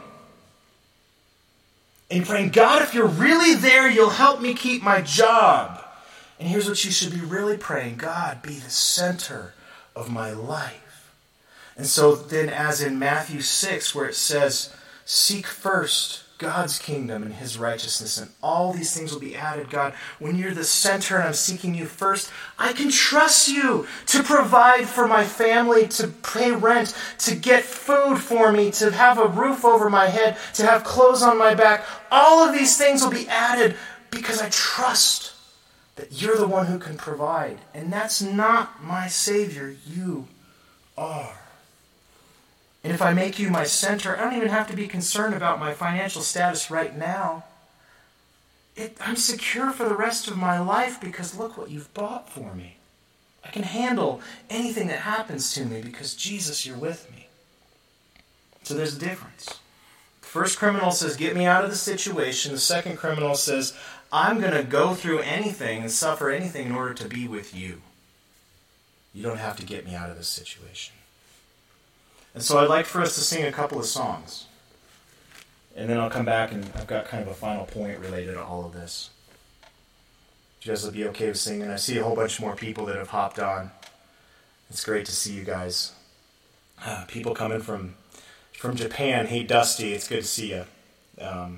Speaker 1: And you're praying, God, if you're really there, you'll help me keep my job. And here's what you should be really praying. God, be the center of my life. And so then, as in Matthew six, where it says, seek first God's kingdom and his righteousness, and all these things will be added. God, when you're the center and I'm seeking you first, I can trust you to provide for my family, to pay rent, to get food for me, to have a roof over my head, to have clothes on my back. All of these things will be added because I trust that you're the one who can provide. And that's not my Savior. You are. And if I make you my center, I don't even have to be concerned about my financial status right now. It, I'm secure for the rest of my life because look what you've bought for me. I can handle anything that happens to me because, Jesus, you're with me. So there's a difference. The first criminal says, get me out of the situation. The second criminal says, I'm going to go through anything and suffer anything in order to be with you. You don't have to get me out of this situation. And so I'd like for us to sing a couple of songs. And then I'll come back and I've got kind of a final point related to all of this. You guys will be okay with singing. I see a whole bunch more people that have hopped on. It's great to see you guys. Uh, people coming from from Japan. Hey, Dusty, it's good to see you. Um,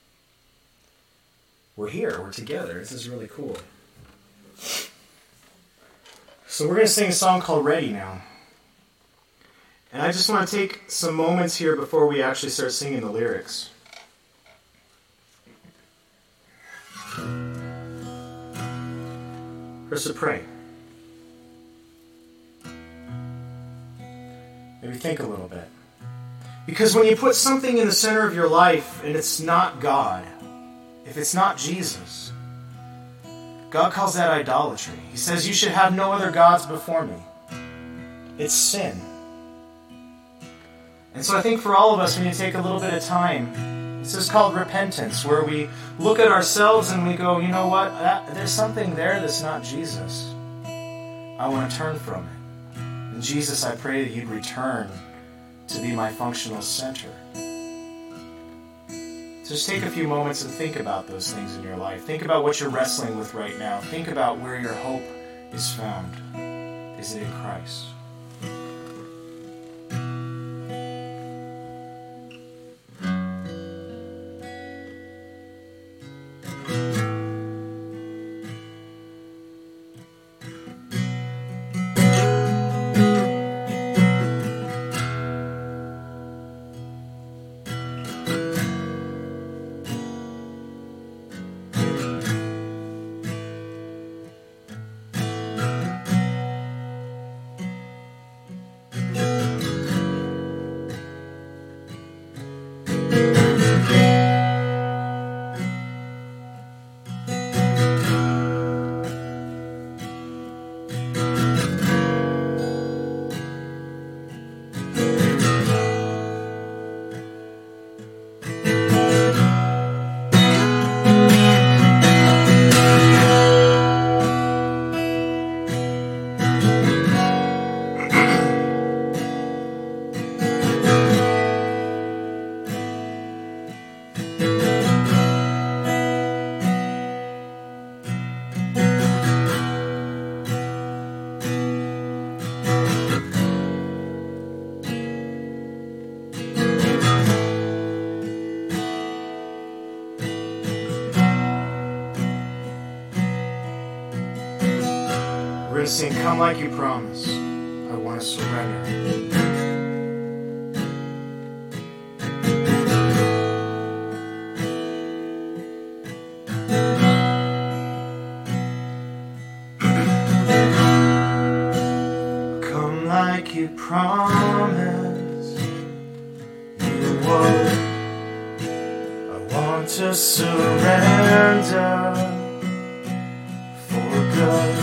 Speaker 1: we're here. We're together. This is really cool. So we're going to sing a song called Ready now. And I just want to take some moments here before we actually start singing the lyrics. First, to pray. Maybe think a little bit. Because when you put something in the center of your life and it's not God, if it's not Jesus, God calls that idolatry. He says you should have no other gods before me. It's sin. And so I think for all of us, we need to take a little bit of time. This is called repentance, where we look at ourselves and we go, you know what? That, there's something there that's not Jesus. I want to turn from it. And Jesus, I pray that you'd return to be my functional center. So just take a few moments and think about those things in your life. Think about what you're wrestling with right now. Think about where your hope is found. Is it in Christ? Sing, come like you promised. I want to surrender. Come like you promised you would. I want to surrender for good.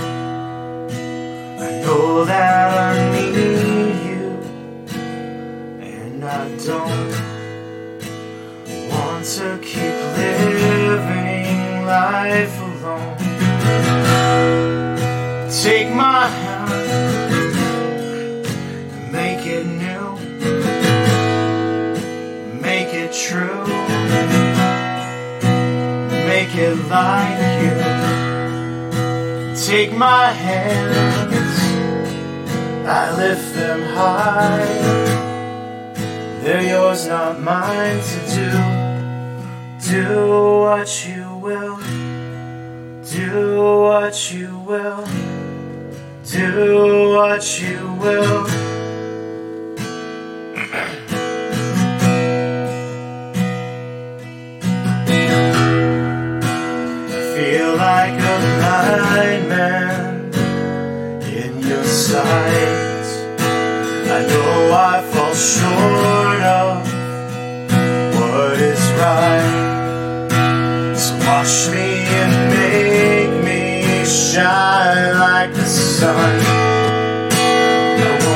Speaker 1: Know that I need you, and I don't want to keep living life alone. Take my hand and make it new, make it true, make it like you. Take my hand, I lift them high. They're yours, not mine to do. Do what you will. Do what you will. Do what you will. Feel like a blind man in your sight. I know I fall short of what is right. So wash me and make me shine like the sun.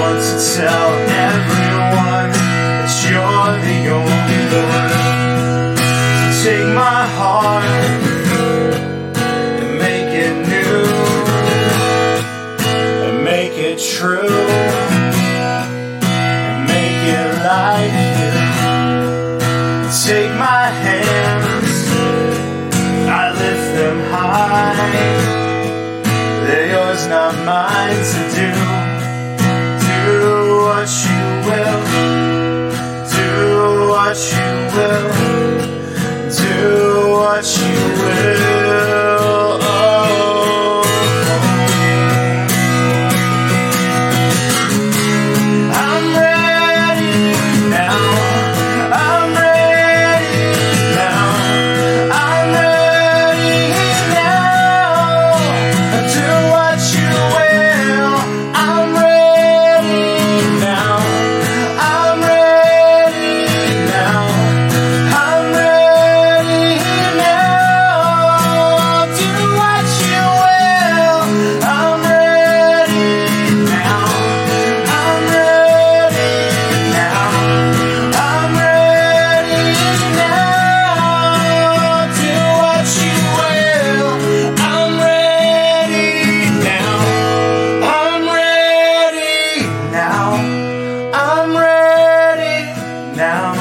Speaker 1: want to tell everyone that you're the only one. So take my heart and make it new and make it true and make it like you. Take my hands, I lift them high. They're yours, not mine to do. Do what you will. Do what you will. Do what you will. Oh. I'm ready now. I'm ready now. I'm ready now. Do what you will. I'm ready now. I'm ready now. I'm ready now. Do what you will. I'm ready now. I'm ready now. I'm ready now. Do what you will. I'm ready now. I'm ready now. I'm ready now.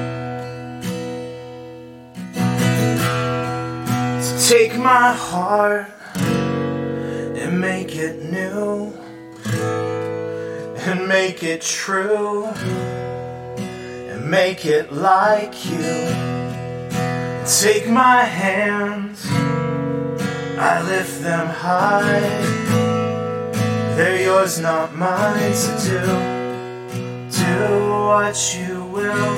Speaker 1: So take my heart and make it new and make it true and make it like you. Take my hands, I lift them high. They're yours, not mine to do. Do what you will.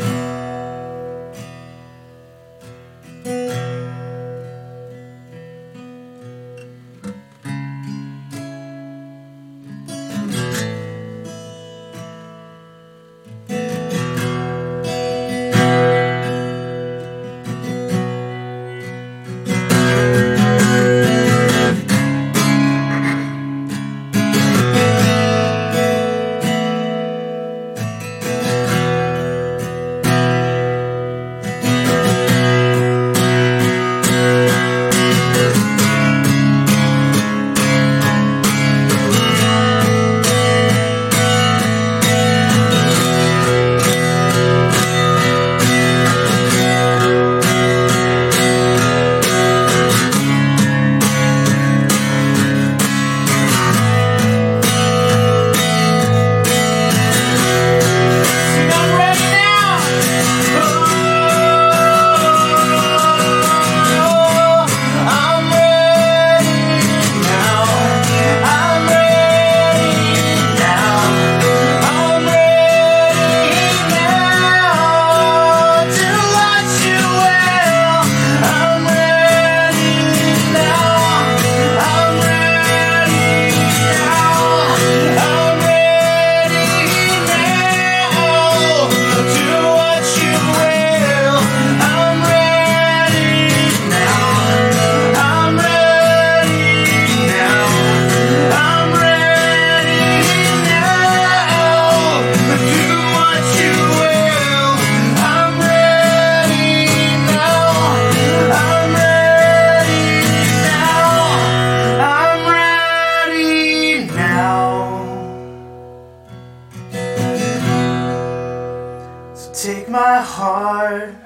Speaker 1: Take my heart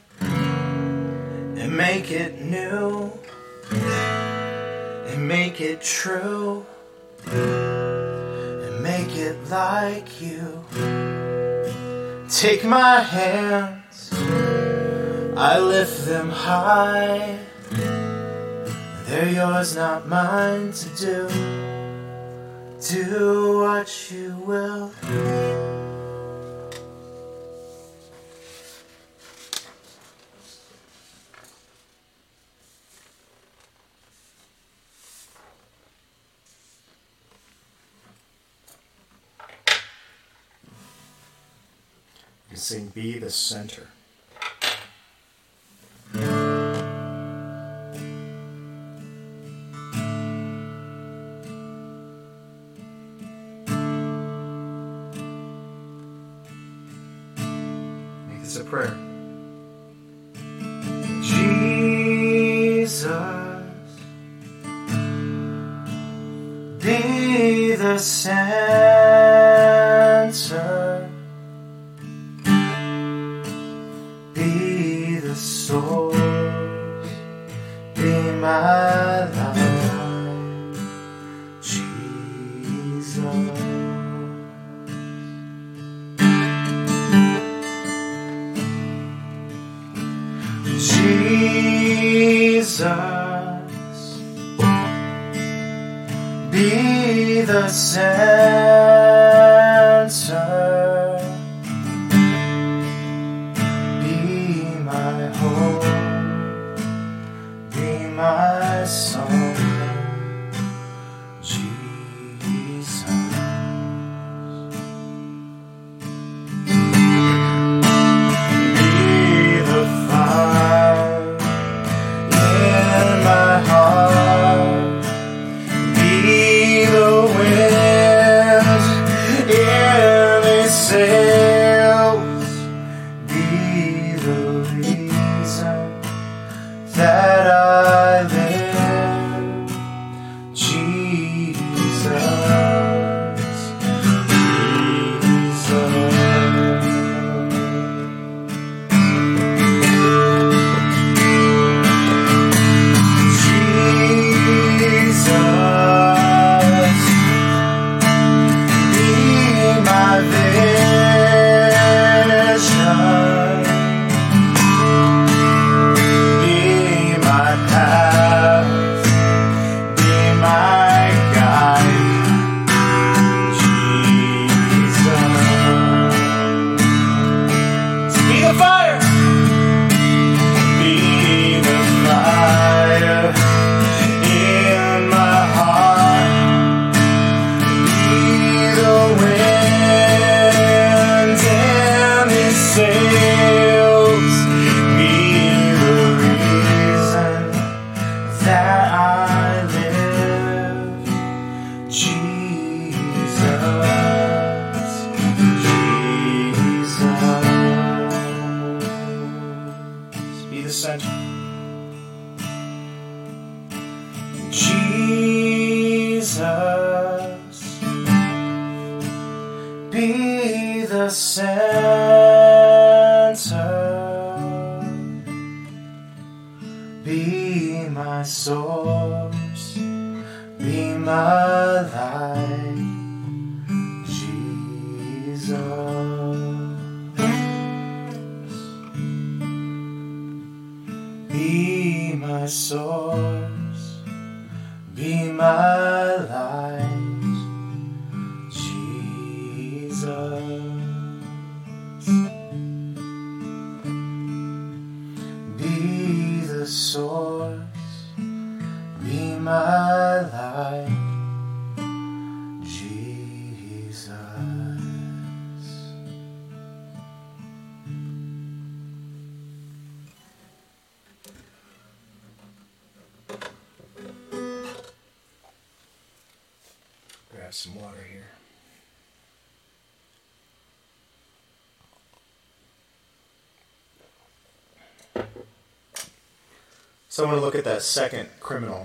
Speaker 1: and make it new and make it true and make it like you. Take my hands, I lift them high. They're yours, not mine to do. Do what you will. You sing Be the Center. It's a prayer. Jesus, be the center, be the source, be my life, Jesus. Jesus, be the center, be my hope, be my song, Jesus. Be the fire in my heart, be the wind in these sails, be the reason that I live, Jesus, Jesus, be my vision, be my path, be my guide, Jesus. Be the fire, be the fire in my heart, be the wind in these sails, be the reason that I live, Jesus, Jesus. Be the center. Jesus, be the center, be my source, be my life, Jesus. Be my source, be my light, Jesus. Be the source, be my light, Jesus. Grab some water here. So I want to look at that second criminal.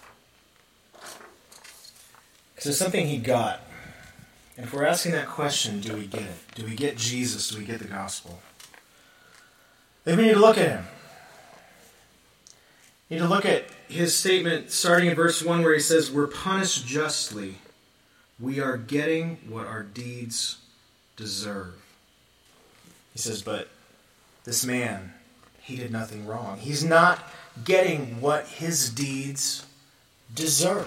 Speaker 1: Because there's something he got. And if we're asking that question, do we get it? Do we get Jesus? Do we get the gospel? Then we need to look at him. We need to look at his statement starting in verse one where he says, we're punished justly. We are getting what our deeds deserve. He says, but this man, he did nothing wrong. He's not getting what his deeds deserve.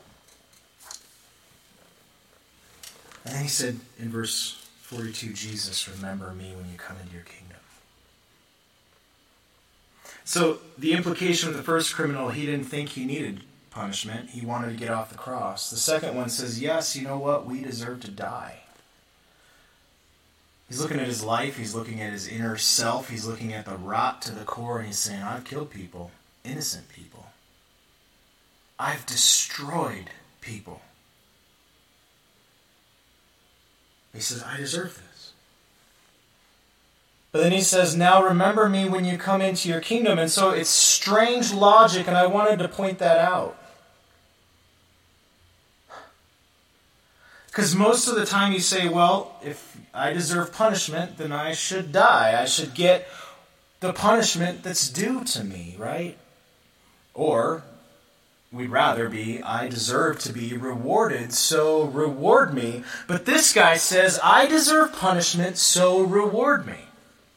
Speaker 1: And then he said in verse forty-two, Jesus, remember me when you come into your kingdom. So the implication with the first criminal, he didn't think he needed punishment. He wanted to get off the cross. The second one says, yes, you know what? We deserve to die. He's looking at his life. He's looking at his inner self. He's looking at the rot to the core, and he's saying, I've killed people, innocent people. I've destroyed people. He says, I deserve this. But then he says, now remember me when you come into your kingdom. And so it's strange logic, and I wanted to point that out. Because most of the time you say, well, if I deserve punishment, then I should die. I should get the punishment that's due to me, right? Or we'd rather be, I deserve to be rewarded, so reward me. But this guy says, I deserve punishment, so reward me.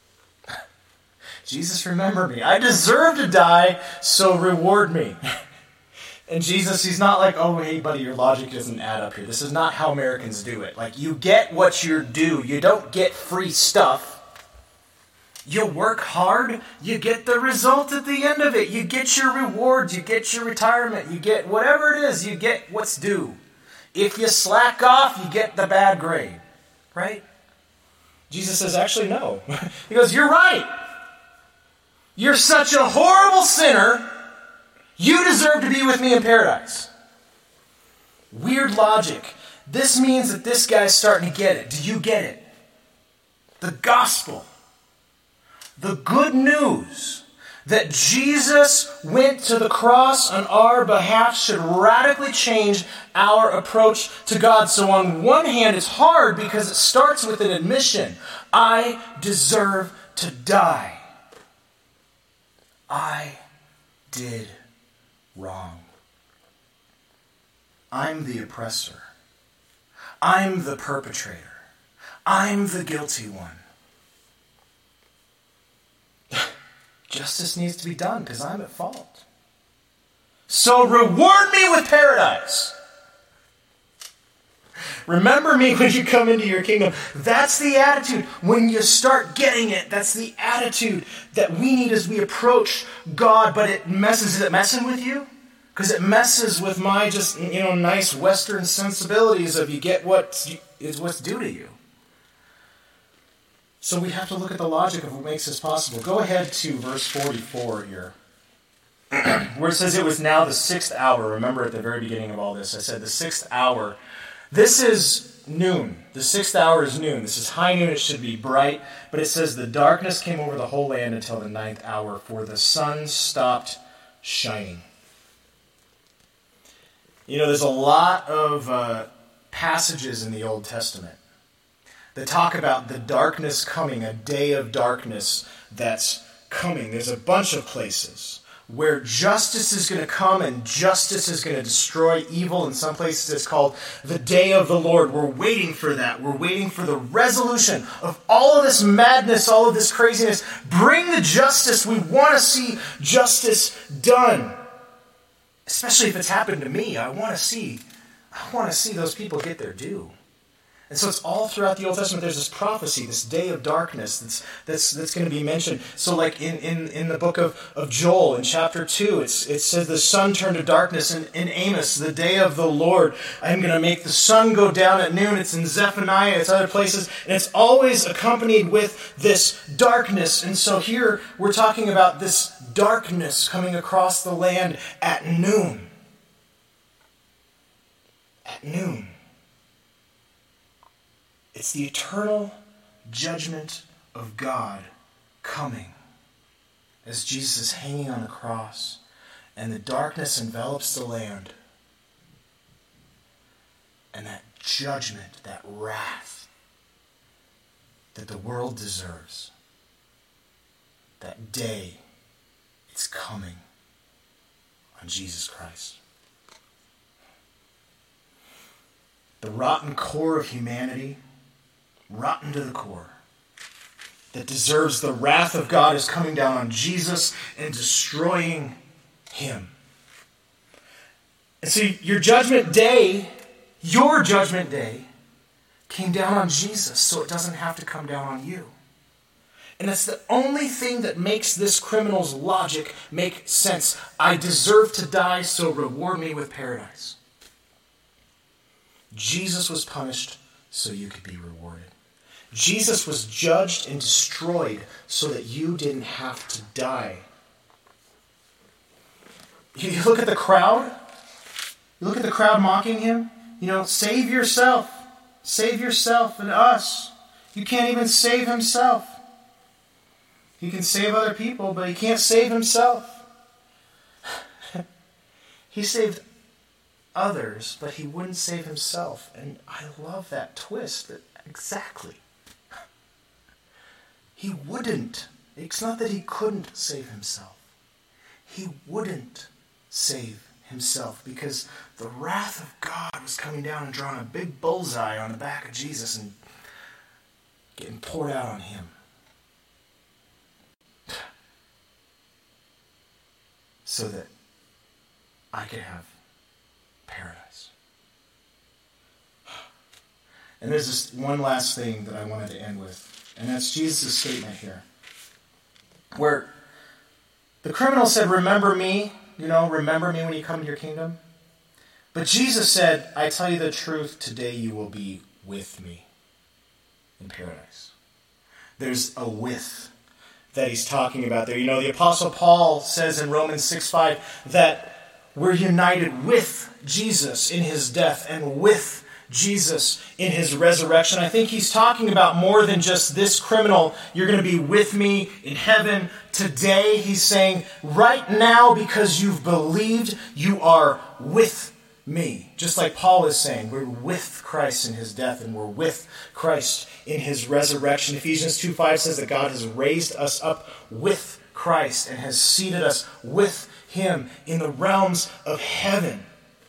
Speaker 1: Jesus, remember me. I deserve to die, so reward me. And Jesus, he's not like, oh, hey, buddy, your logic doesn't add up here. This is not how Americans do it. Like, you get what you're due. You don't get free stuff. You work hard, you get the result at the end of it. You get your rewards, you get your retirement, you get whatever it is, you get what's due. If you slack off, you get the bad grade. Right? Jesus says, actually, no. He goes, you're right. You're such a horrible sinner. You deserve to be with me in paradise. Weird logic. This means that this guy's starting to get it. Do you get it? The gospel. The good news that Jesus went to the cross on our behalf should radically change our approach to God. So on one hand, it's hard because it starts with an admission. I deserve to die. I did wrong. I'm the oppressor. I'm the perpetrator. I'm the guilty one. Justice needs to be done because I'm at fault. So reward me with paradise. Remember me when you come into your kingdom. That's the attitude. When you start getting it, that's the attitude that we need as we approach God. But it messes, is it messing with you? Because it messes with my just, you know, nice Western sensibilities of you get what is what's due to you. So we have to look at the logic of what makes this possible. Go ahead to verse forty-four here. Where it says it was now the sixth hour. Remember at the very beginning of all this, I said the sixth hour. This is noon. The sixth hour is noon. This is high noon. It should be bright. But it says the darkness came over the whole land until the ninth hour, for the sun stopped shining. You know, there's a lot of uh, passages in the Old Testament that talk about the darkness coming, a day of darkness that's coming. There's a bunch of places where justice is going to come and justice is going to destroy evil. In some places it's called the day of the Lord. We're waiting for that. We're waiting for the resolution of all of this madness, all of this craziness. Bring the justice. We want to see justice done. Especially if it's happened to me. I want to see, I want to see those people get their due. And so it's all throughout the Old Testament. There's this prophecy, this day of darkness that's that's that's going to be mentioned. So like in, in, in the book of, of Joel, in chapter two, it's, it says the sun turned to darkness. In, in Amos, the day of the Lord, I'm going to make the sun go down at noon. It's in Zephaniah, it's other places. And it's always accompanied with this darkness. And so here we're talking about this darkness coming across the land at noon. At noon. It's the eternal judgment of God coming as Jesus is hanging on the cross and the darkness envelops the land. And that judgment, that wrath that the world deserves, that day, it's coming on Jesus Christ. The rotten core of humanity, rotten to the core, that deserves the wrath of God is coming down on Jesus and destroying him. And so your judgment day, your judgment day, came down on Jesus, so it doesn't have to come down on you. And that's the only thing that makes this criminal's logic make sense. I deserve to die, so reward me with paradise. Jesus was punished so you could be rewarded. Jesus was judged and destroyed so that you didn't have to die. You look at the crowd. You look at the crowd mocking him. You know, save yourself. Save yourself and us. You can't even save himself. He can save other people, but he can't save himself. He saved others, but he wouldn't save himself. And I love that twist. That exactly. He wouldn't. It's not that he couldn't save himself. He wouldn't save himself because the wrath of God was coming down and drawing a big bullseye on the back of Jesus and getting poured out on him. So that I could have paradise. And there's this one last thing that I wanted to end with, and that's Jesus' statement here. Where the criminal said, remember me, you know, remember me when you come to your kingdom. But Jesus said, I tell you the truth, today you will be with me in paradise. There's a with that he's talking about there. You know, the Apostle Paul says in Romans six five that we're united with Jesus in his death and with Jesus in his resurrection. I think he's talking about more than just this criminal. You're going to be with me in heaven today. He's saying right now, because you've believed, you are with me. Just like Paul is saying, we're with Christ in his death and we're with Christ in his resurrection. Ephesians two five says that God has raised us up with Christ and has seated us with him in the realms of heaven.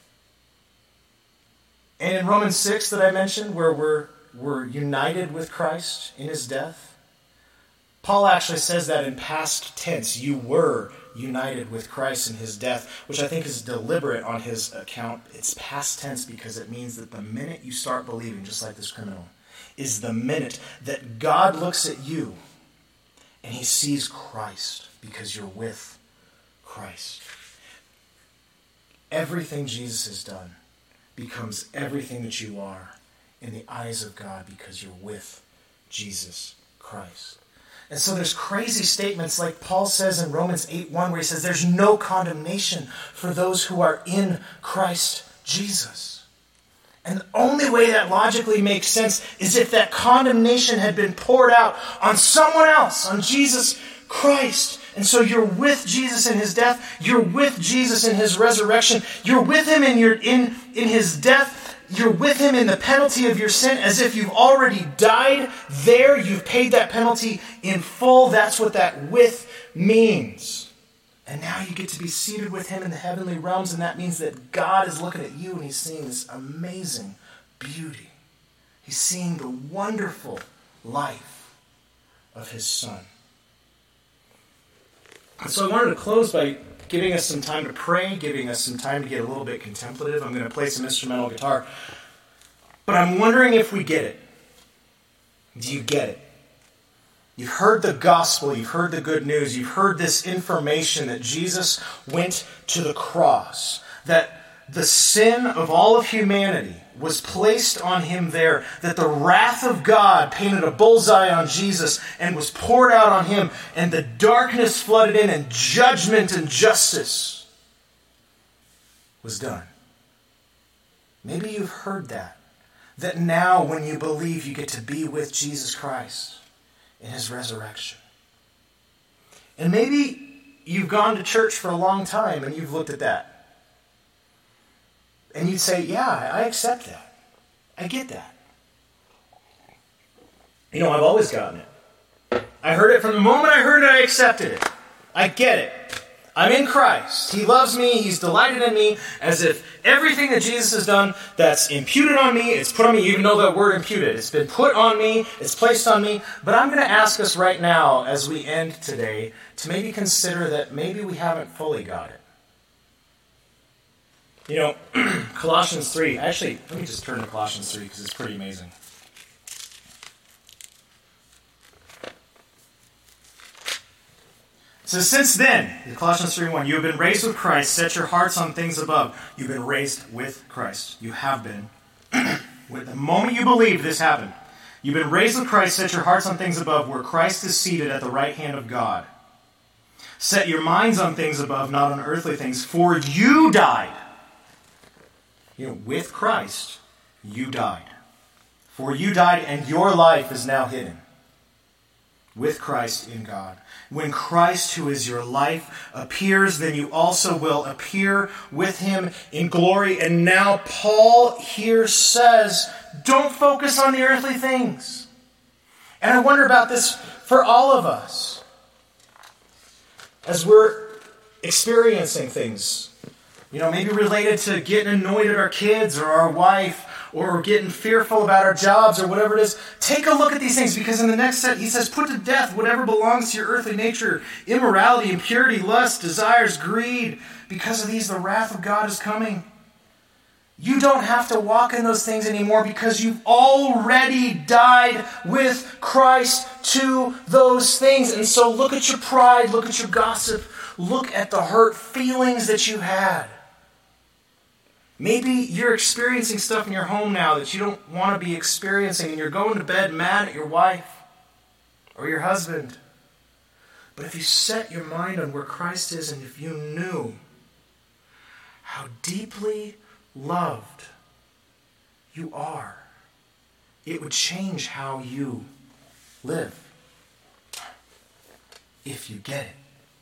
Speaker 1: And in Romans six that I mentioned, where we're, we're united with Christ in his death, Paul actually says that in past tense. You were united with Christ in his death, which I think is deliberate on his account. It's past tense because it means that the minute you start believing, just like this criminal, is the minute that God looks at you and he sees Christ because you're with Christ. Everything Jesus has done becomes everything that you are in the eyes of God because you're with Jesus Christ. And so there's crazy statements like Paul says in Romans eight one where he says there's no condemnation for those who are in Christ Jesus. And the only way that logically makes sense is if that condemnation had been poured out on someone else, on Jesus Christ. And so you're with Jesus in his death. You're with Jesus in his resurrection. You're with him in your in, in his death. You're with him in the penalty of your sin as if you've already died there. You've paid that penalty in full. That's what that with means. And now you get to be seated with him in the heavenly realms, and that means that God is looking at you and he's seeing this amazing beauty. He's seeing the wonderful life of his Son. And so I wanted to close by giving us some time to pray, giving us some time to get a little bit contemplative. I'm going to play some instrumental guitar. But I'm wondering if we get it. Do you get it? You've heard the gospel, you've heard the good news, you've heard this information that Jesus went to the cross, that the sin of all of humanity was placed on him there, that the wrath of God painted a bullseye on Jesus and was poured out on him, and the darkness flooded in, and judgment and justice was done. Maybe you've heard that, that now when you believe you get to be with Jesus Christ in his resurrection. And maybe you've gone to church for a long time and you've looked at that. And you'd say, yeah, I accept that. I get that. You know, I've always gotten it. I heard it from the moment I heard it, I accepted it. I get it. I'm in Christ. He loves me. He's delighted in me, as if everything that Jesus has done that's imputed on me, it's put on me, even though that word imputed, it's been put on me, it's placed on me. But I'm going to ask us right now, as we end today, to maybe consider that maybe we haven't fully got it. You know, Colossians three, actually, let me just turn to Colossians three because it's pretty amazing. So since then, Colossians three one, you have been raised with Christ, set your hearts on things above. You've been raised with Christ. You have been. With the moment you believed this happened, you've been raised with Christ, set your hearts on things above, where Christ is seated at the right hand of God. Set your minds on things above, not on earthly things, for you died. You know, with Christ, you died. For you died, and your life is now hidden with Christ in God. When Christ, who is your life, appears, then you also will appear with him in glory. And now Paul here says, don't focus on the earthly things. And I wonder about this for all of us. As we're experiencing things, you know, maybe related to getting annoyed at our kids or our wife, or getting fearful about our jobs or whatever it is, take a look at these things, because in the next set he says, put to death whatever belongs to your earthly nature, immorality, impurity, lust, desires, greed. Because of these, the wrath of God is coming. You don't have to walk in those things anymore, because you've already died with Christ to those things. And so look at your pride, look at your gossip, look at the hurt feelings that you had. Maybe you're experiencing stuff in your home now that you don't want to be experiencing, and you're going to bed mad at your wife or your husband. But if you set your mind on where Christ is, and if you knew how deeply loved you are, it would change how you live. If you get it.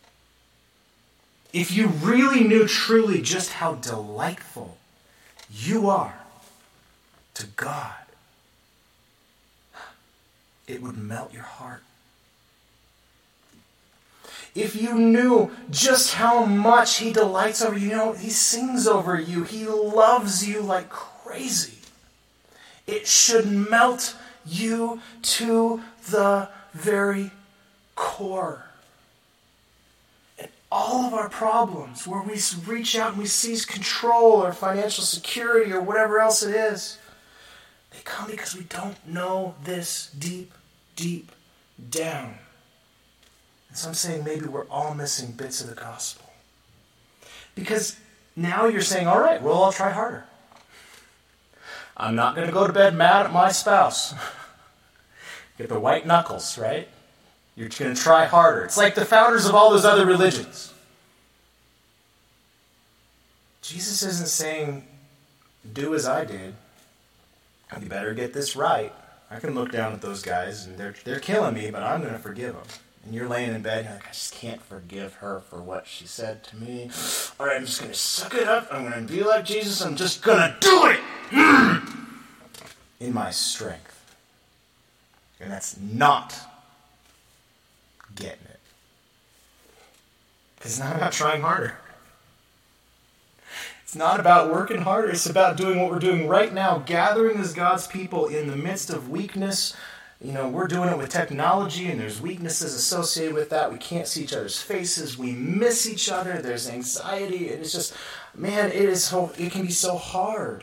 Speaker 1: If you really knew truly just how delightful you are to God, it would melt your heart. If you knew just how much he delights over you, you know, he sings over you, he loves you like crazy, it should melt you to the very core. All of our problems, where we reach out and we seize control or financial security or whatever else it is, they come because we don't know this deep, deep down. And so I'm saying maybe we're all missing bits of the gospel. Because now you're saying, all right, well, I'll try harder. I'm not going to go to bed mad at my spouse. Get the white knuckles, right? You're going to try harder. It's like the founders of all those other religions. Jesus isn't saying, do as I did. You better get this right. I can look down at those guys, and they're they're killing me, but I'm going to forgive them. And you're laying in bed, and you're like, I just can't forgive her for what she said to me. All right, I'm just going to suck it up. I'm going to be like Jesus. I'm just going to do it in my strength. And that's not getting it. It's not about trying harder. It's not about working harder. It's about doing what we're doing right now, gathering as God's people in the midst of weakness. You know, we're doing it with technology, and there's weaknesses associated with that. We can't see each other's faces. We miss each other. There's anxiety. And it's just, man, it is so, it can be so hard.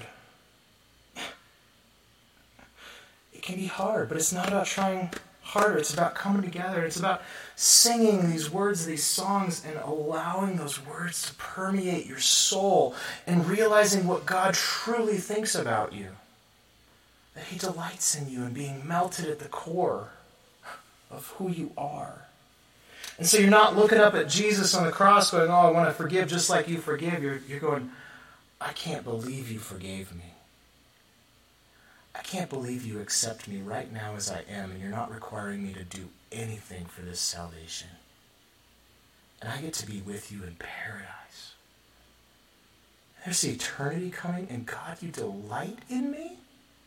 Speaker 1: It can be hard, but it's not about trying harder. It's about coming together. It's about singing these words, these songs, and allowing those words to permeate your soul, and realizing what God truly thinks about you. That he delights in you and being melted at the core of who you are. And so you're not looking up at Jesus on the cross going, oh, I want to forgive just like you forgive. You're, you're going, I can't believe you forgave me. I can't believe you accept me right now as I am, and you're not requiring me to do anything for this salvation. And I get to be with you in paradise. There's the eternity coming, and God, you delight in me?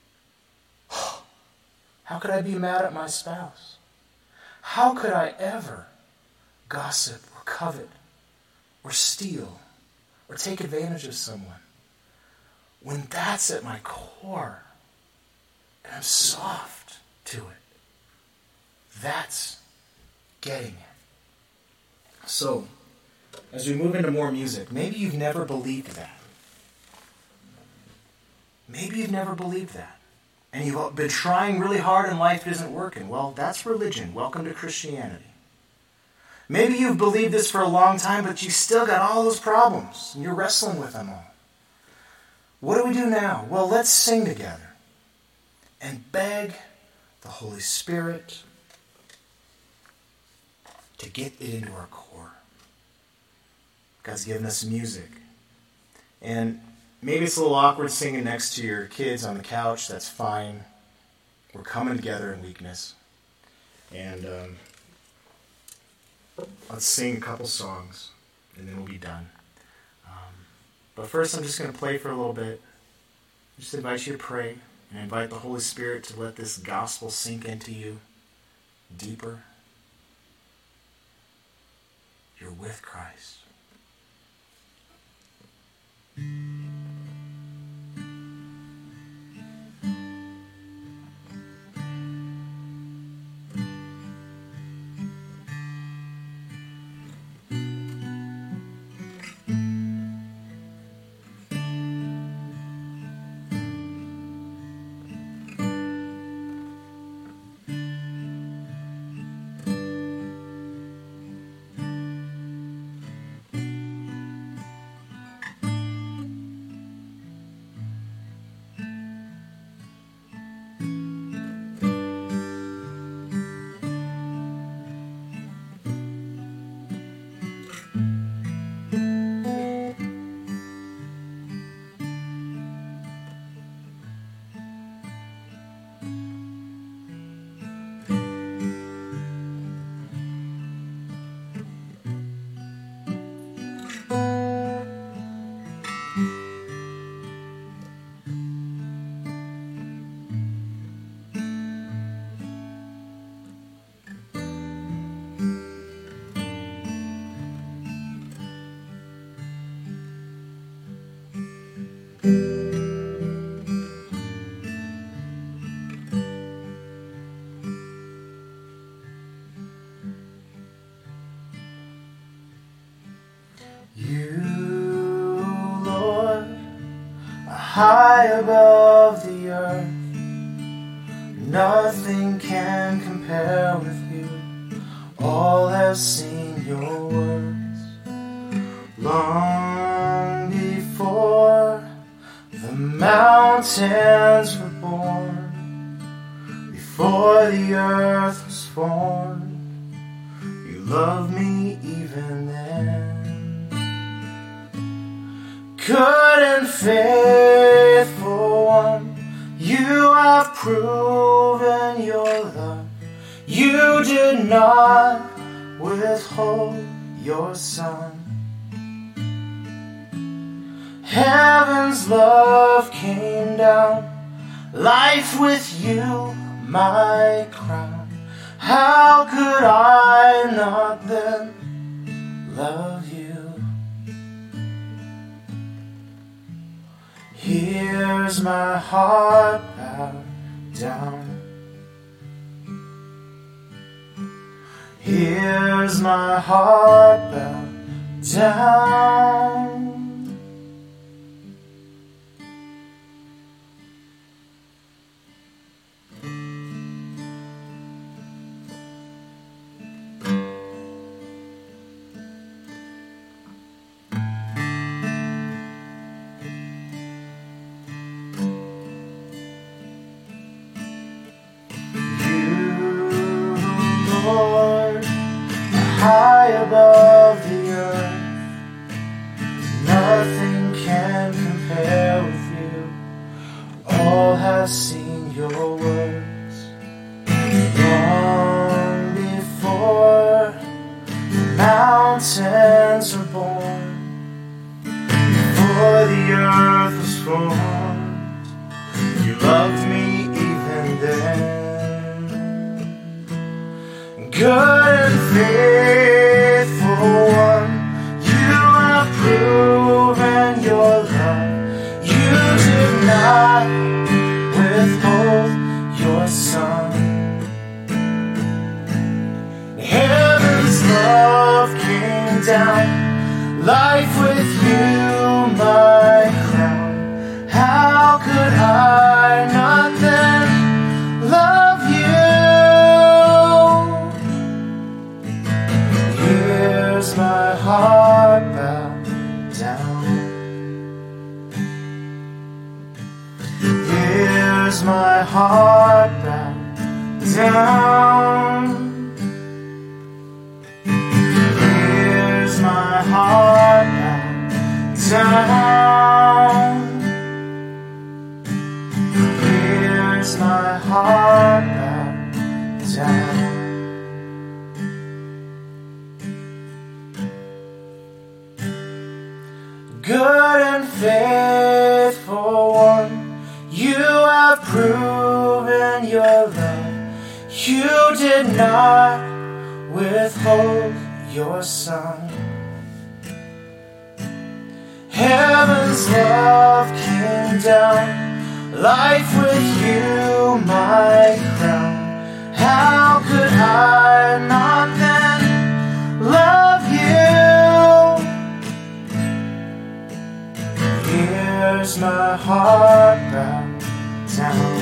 Speaker 1: How could I be mad at my spouse? How could I ever gossip or covet or steal or take advantage of someone when that's at my core? And I'm soft to it. That's getting it. So, as we move into more music, maybe you've never believed that. Maybe you've never believed that. And you've been trying really hard and life isn't working. Well, that's religion. Welcome to Christianity. Maybe you've believed this for a long time, but you still got all those problems, and you're wrestling with them all. What do we do now? Well, let's sing together and beg the Holy Spirit to get it into our core. God's given us music. And maybe it's a little awkward singing next to your kids on the couch. That's fine. We're coming together in weakness. And um, let's sing a couple songs, and then we'll be done. Um, but first, I'm just going to play for a little bit. I just invite you to pray and invite the Holy Spirit to let this gospel sink into you deeper. You're with Christ. You, Lord, are high above the earth. Nothing can compare with you. All have seen your works. Long before the mountains were born, before the earth was formed, you loved me even then. Good and faithful one, you have proven your love. You did not withhold your Son. Heaven's love came down, life with you, my crown. How could I not then love you? Here's my heart bowed down. Here's my heart bowed down. High above the earth, nothing can compare with you. All have seen your works. Long before the mountains were born, before the earth was formed, you loved me even then. Good and faithful one, you have proven your love. You did not withhold your Son. Heaven's love came down, life with you, my crown. How could I not then love you? Here's my heart bowed down. Here's my heart bowed down. Here's my heart bowed down. Here's my heart bowed down. good and faithful one, you have proven your love. You did not withhold your Son. Heaven's love came down, life with you my crown. How could I not then love you? Here's my heart bowed down.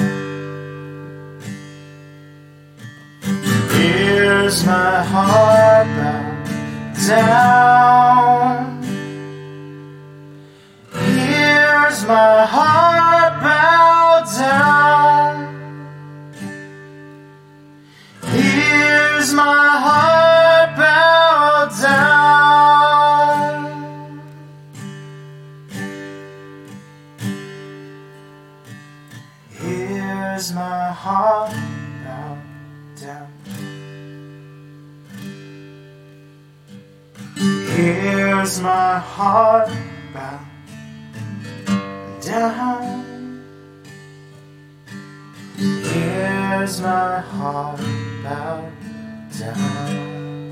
Speaker 1: Here's my heart bowed down. Here's my heart bowed down. Here's my heart bowed down. Here's my heart bowed down. Here's my heart bowed down. Here's my heart bowed down.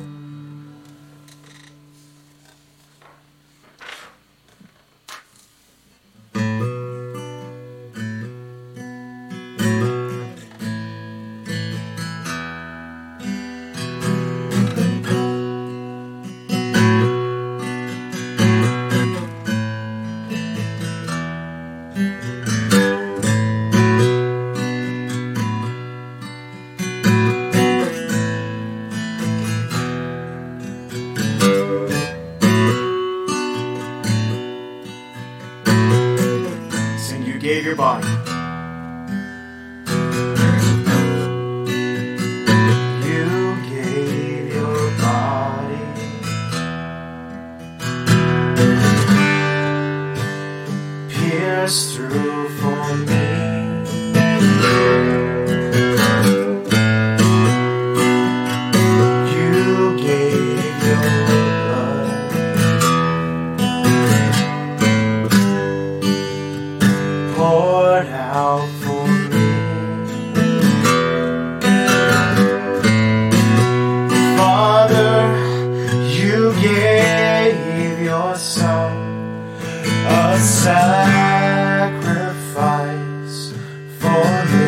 Speaker 1: Gave your body. You gave your body. Pierced through for me. You gave your blood. Poured out for me. Father, you gave your Son a sacrifice for me.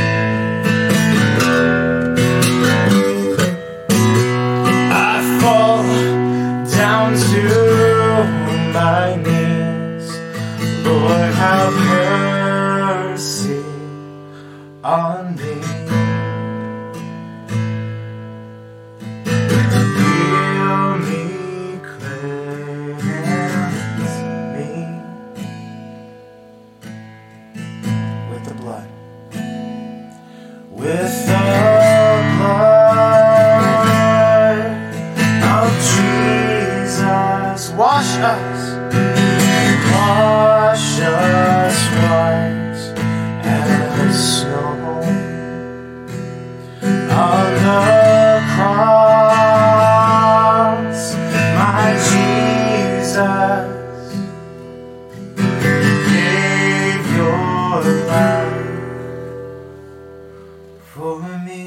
Speaker 1: I fall down to my knees. Lord, have mercy on me. Heal me, cleanse me with the blood. With the blood of Jesus, wash us. Wash us white as snow. On the cross, my Jesus gave your life for me.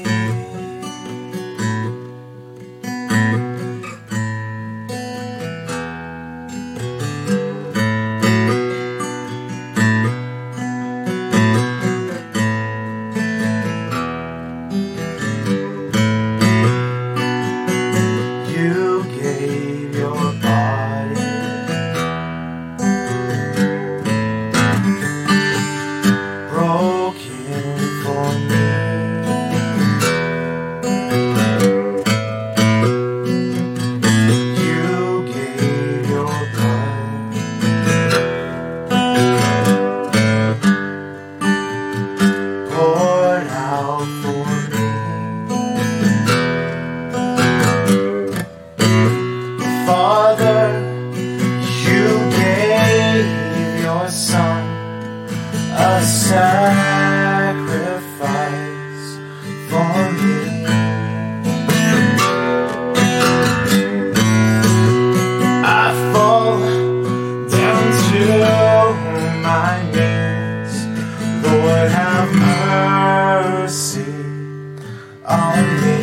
Speaker 1: on me.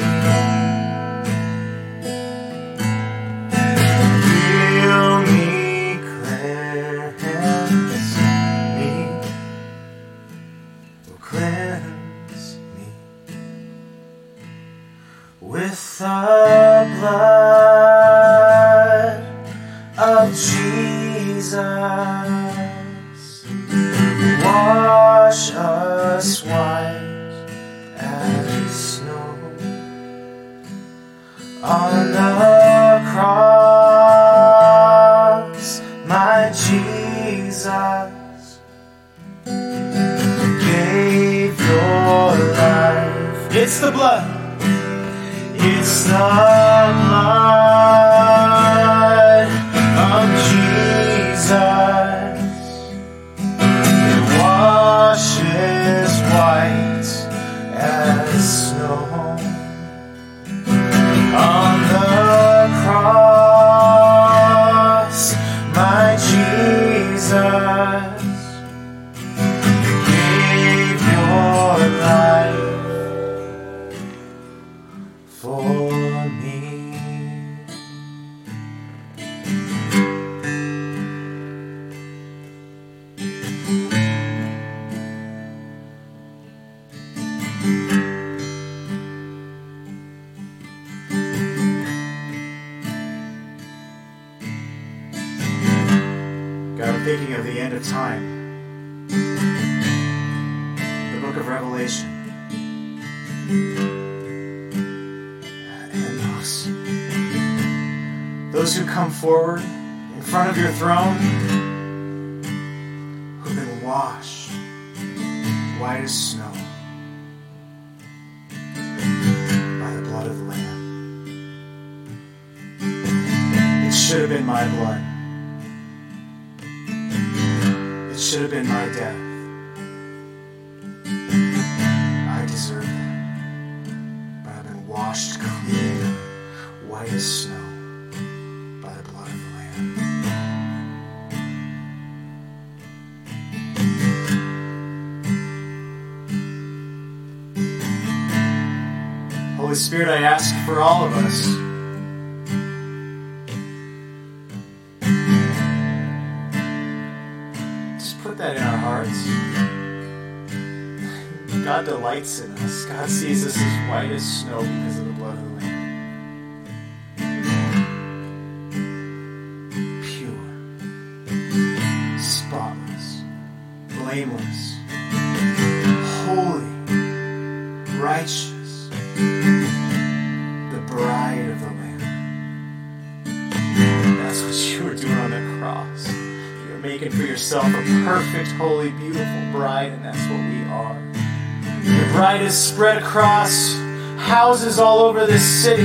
Speaker 1: Fill me, cleanse me, oh, cleanse me with the blood of Jesus. Wash us white as snow on the cross, my Jesus gave your life. It's the blood. It's the blood of Jesus. It washes white as snow on the cross, my Jesus gave your life for me. God, I'm thinking of the end of time, the book of Revelation, and those, those who come forward in front of your throne, who've been washed white as snow by the blood of the Lamb. It should have been my blood. It should have been my death. I deserve that. But I've been washed clean, white as snow, by the blood of the Lamb. Holy Spirit, I ask for all of us, put that in our hearts. God delights in us. God sees us as white as snow because of the blood of the Lamb. Pure, spotless, blameless, holy, righteous, the bride of the Lamb. That's what you were doing on the cross. Making for yourself a perfect, holy, beautiful bride, and that's what we are. The bride is spread across houses all over this city,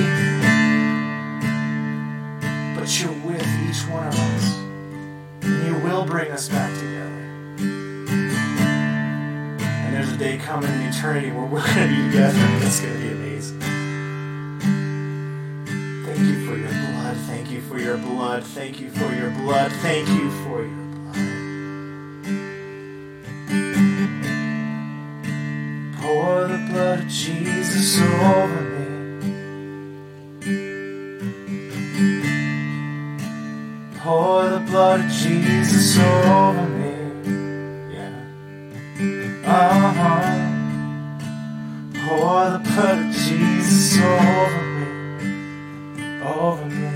Speaker 1: but you're with each one of us, and you will bring us back together. And there's a day coming in eternity where we're going to be together, and it's going to be amazing. Thank you for your blood. Thank you for your blood. Thank you for your blood. Thank you for your blood. Pour the blood of Jesus over me. Pour the blood of Jesus over me. Yeah. Uh-huh. Pour the blood of Jesus over me. Over me.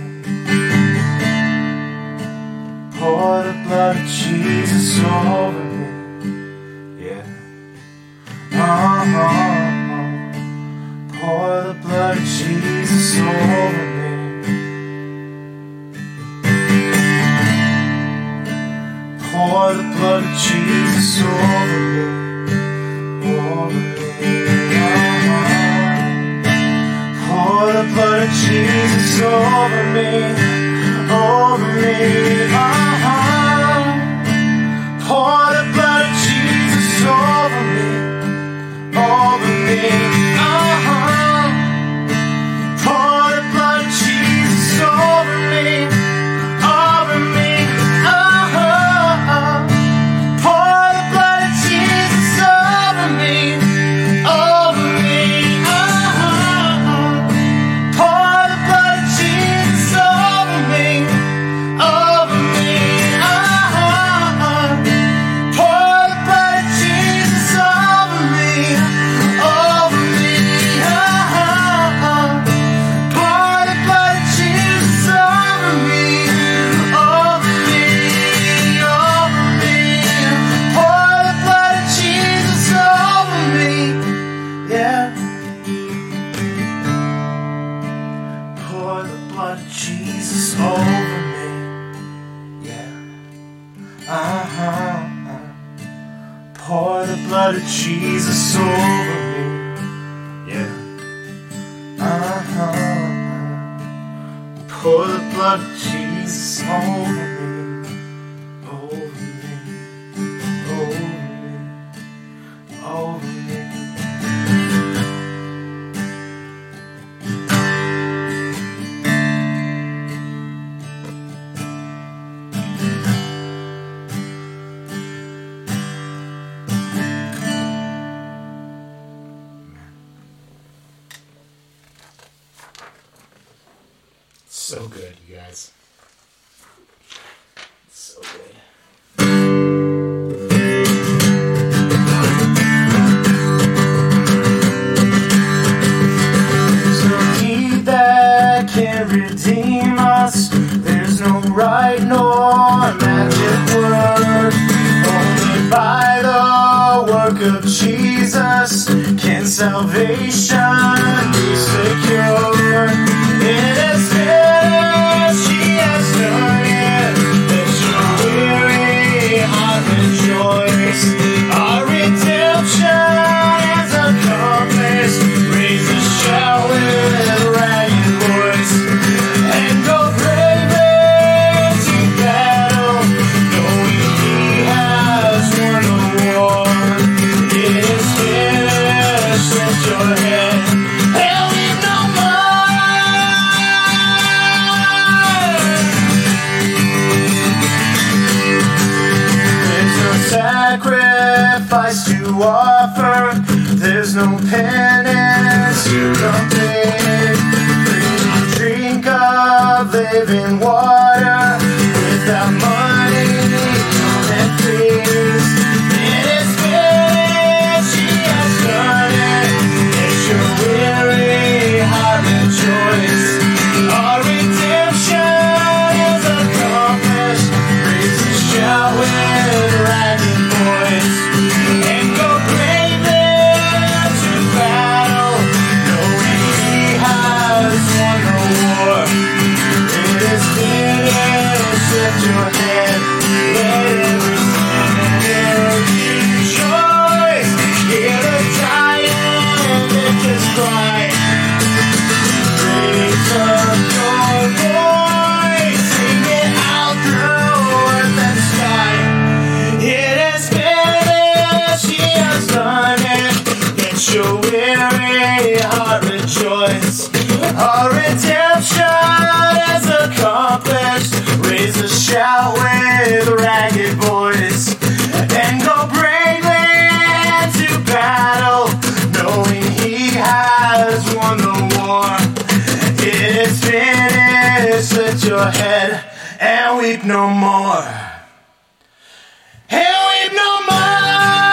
Speaker 1: Pour the blood of Jesus over me. Yeah. Uh-huh. Pour the blood of Jesus over me. Pour the blood of Jesus over me. Over me. Uh-huh. Pour the blood of Jesus over me. Over me. Uh-huh. Pour the blood of Jesus over me. Over me, uh-huh. Pour the blood of Jesus over me, over me, uh-huh. Pour the blood of Jesus over me, over me, uh-huh. Jesus over me. Yeah. Uh-huh. Pour the blood of Jesus over me. Over me. Over me. Over me. So good, you guys. So good. There's no deed that can redeem us. There's no right nor magic word. Only by the work of Jesus can salvation be secured. It is finished, He has done it. Let your weary heart rejoice. Our redemption is accomplished. Raise a shout with a ragged voice and go bravely to battle, knowing He has won the war. It is finished, lift your head and weep no more. There's no sacrifice to offer. There's no penance to complete. Freely drink of living water without money, come and please. It is finished, He has done it. Let your weary heart rejoice. Our redemption is accomplished. Raise a shout with ragged voice and go bravely to battle, knowing He has won the war. It is finished, lift your head, let every sinner rejoice. Hear the giant lift his cry. Raise up your voice, sing it out through earth and sky. It is finished, He has done it. Let your weary heart rejoice. Our redemption is accomplished. Raise a shout with a ragged voice and go bravely to battle, knowing He has won the war. It is finished, lift your head and weep no more. And weep no more.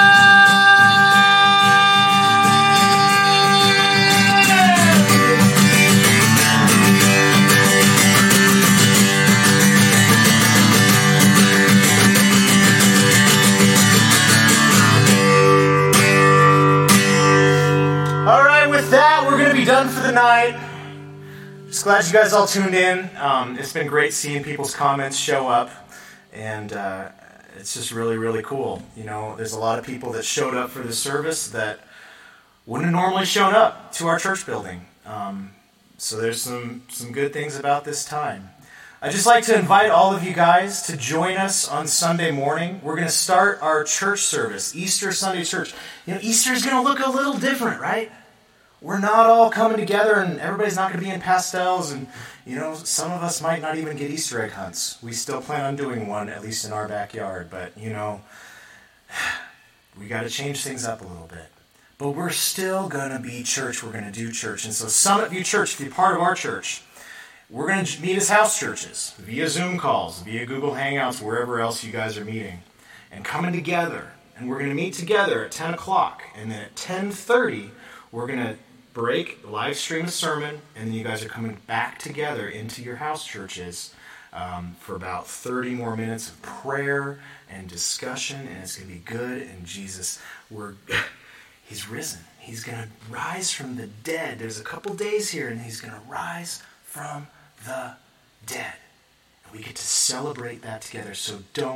Speaker 1: All right, with that, we're going to be done for the night. Just glad you guys all tuned in. Um, it's been great seeing people's comments show up, and uh, it's just really, really cool. You know, there's a lot of people that showed up for the service that wouldn't have normally shown up to our church building. Um, so there's some, some good things about this time. I'd just like to invite all of you guys to join us on Sunday morning. We're going to start our church service, Easter Sunday church. You know, Easter's going to look a little different, right? We're not all coming together and everybody's not going to be in pastels, and, you know, some of us might not even get Easter egg hunts. We still plan on doing one, at least in our backyard, but, you know, we got to change things up a little bit. But we're still going to be church. We're going to do church. And so Summit View Church, if you're part of our church, we're going to meet as house churches via Zoom calls, via Google Hangouts, wherever else you guys are meeting, and coming together. And we're going to meet together at ten o'clock. And then at ten thirty, we're going to break, live stream a sermon, and then you guys are coming back together into your house churches um, for about thirty more minutes of prayer and discussion, and it's going to be good. And Jesus, we're He's risen. He's going to rise from the dead. There's a couple days here, and He's going to rise from the dead. And we get to celebrate that together. So don't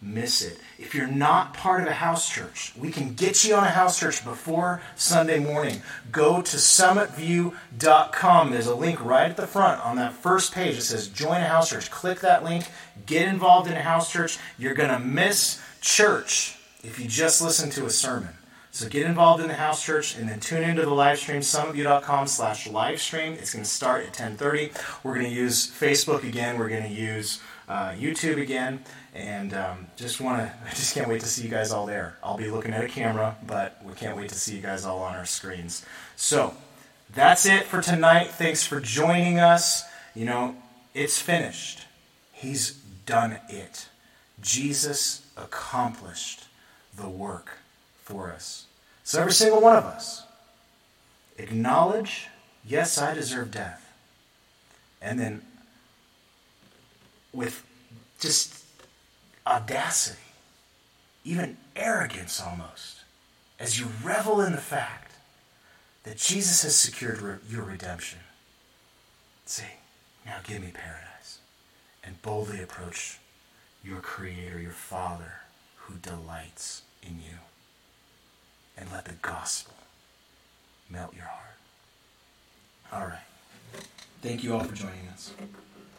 Speaker 1: miss it. If you're not part of a house church, we can get you on a house church before Sunday morning. Go to summit view dot com. There's a link right at the front on that first page. It says join a house church. Click that link. Get involved in a house church. You're going to miss church if you just listen to a sermon. So get involved in the house church and then tune into the live stream, summit view dot com slash live stream. It's going to start at ten thirty. We're going to use Facebook again. We're going to use uh, YouTube again. And um, just want to, I just can't wait to see you guys all there. I'll be looking at a camera, but we can't wait to see you guys all on our screens. So that's it for tonight. Thanks for joining us. You know, it's finished. He's done it. Jesus accomplished the work for us. So every single one of us, acknowledge, yes, I deserve death. And then with just audacity, even arrogance almost, as you revel in the fact that Jesus has secured re- your redemption, say, now give me paradise, and boldly approach your Creator, your Father, who delights in you. And let the gospel melt your heart. All right. Thank you all for joining us.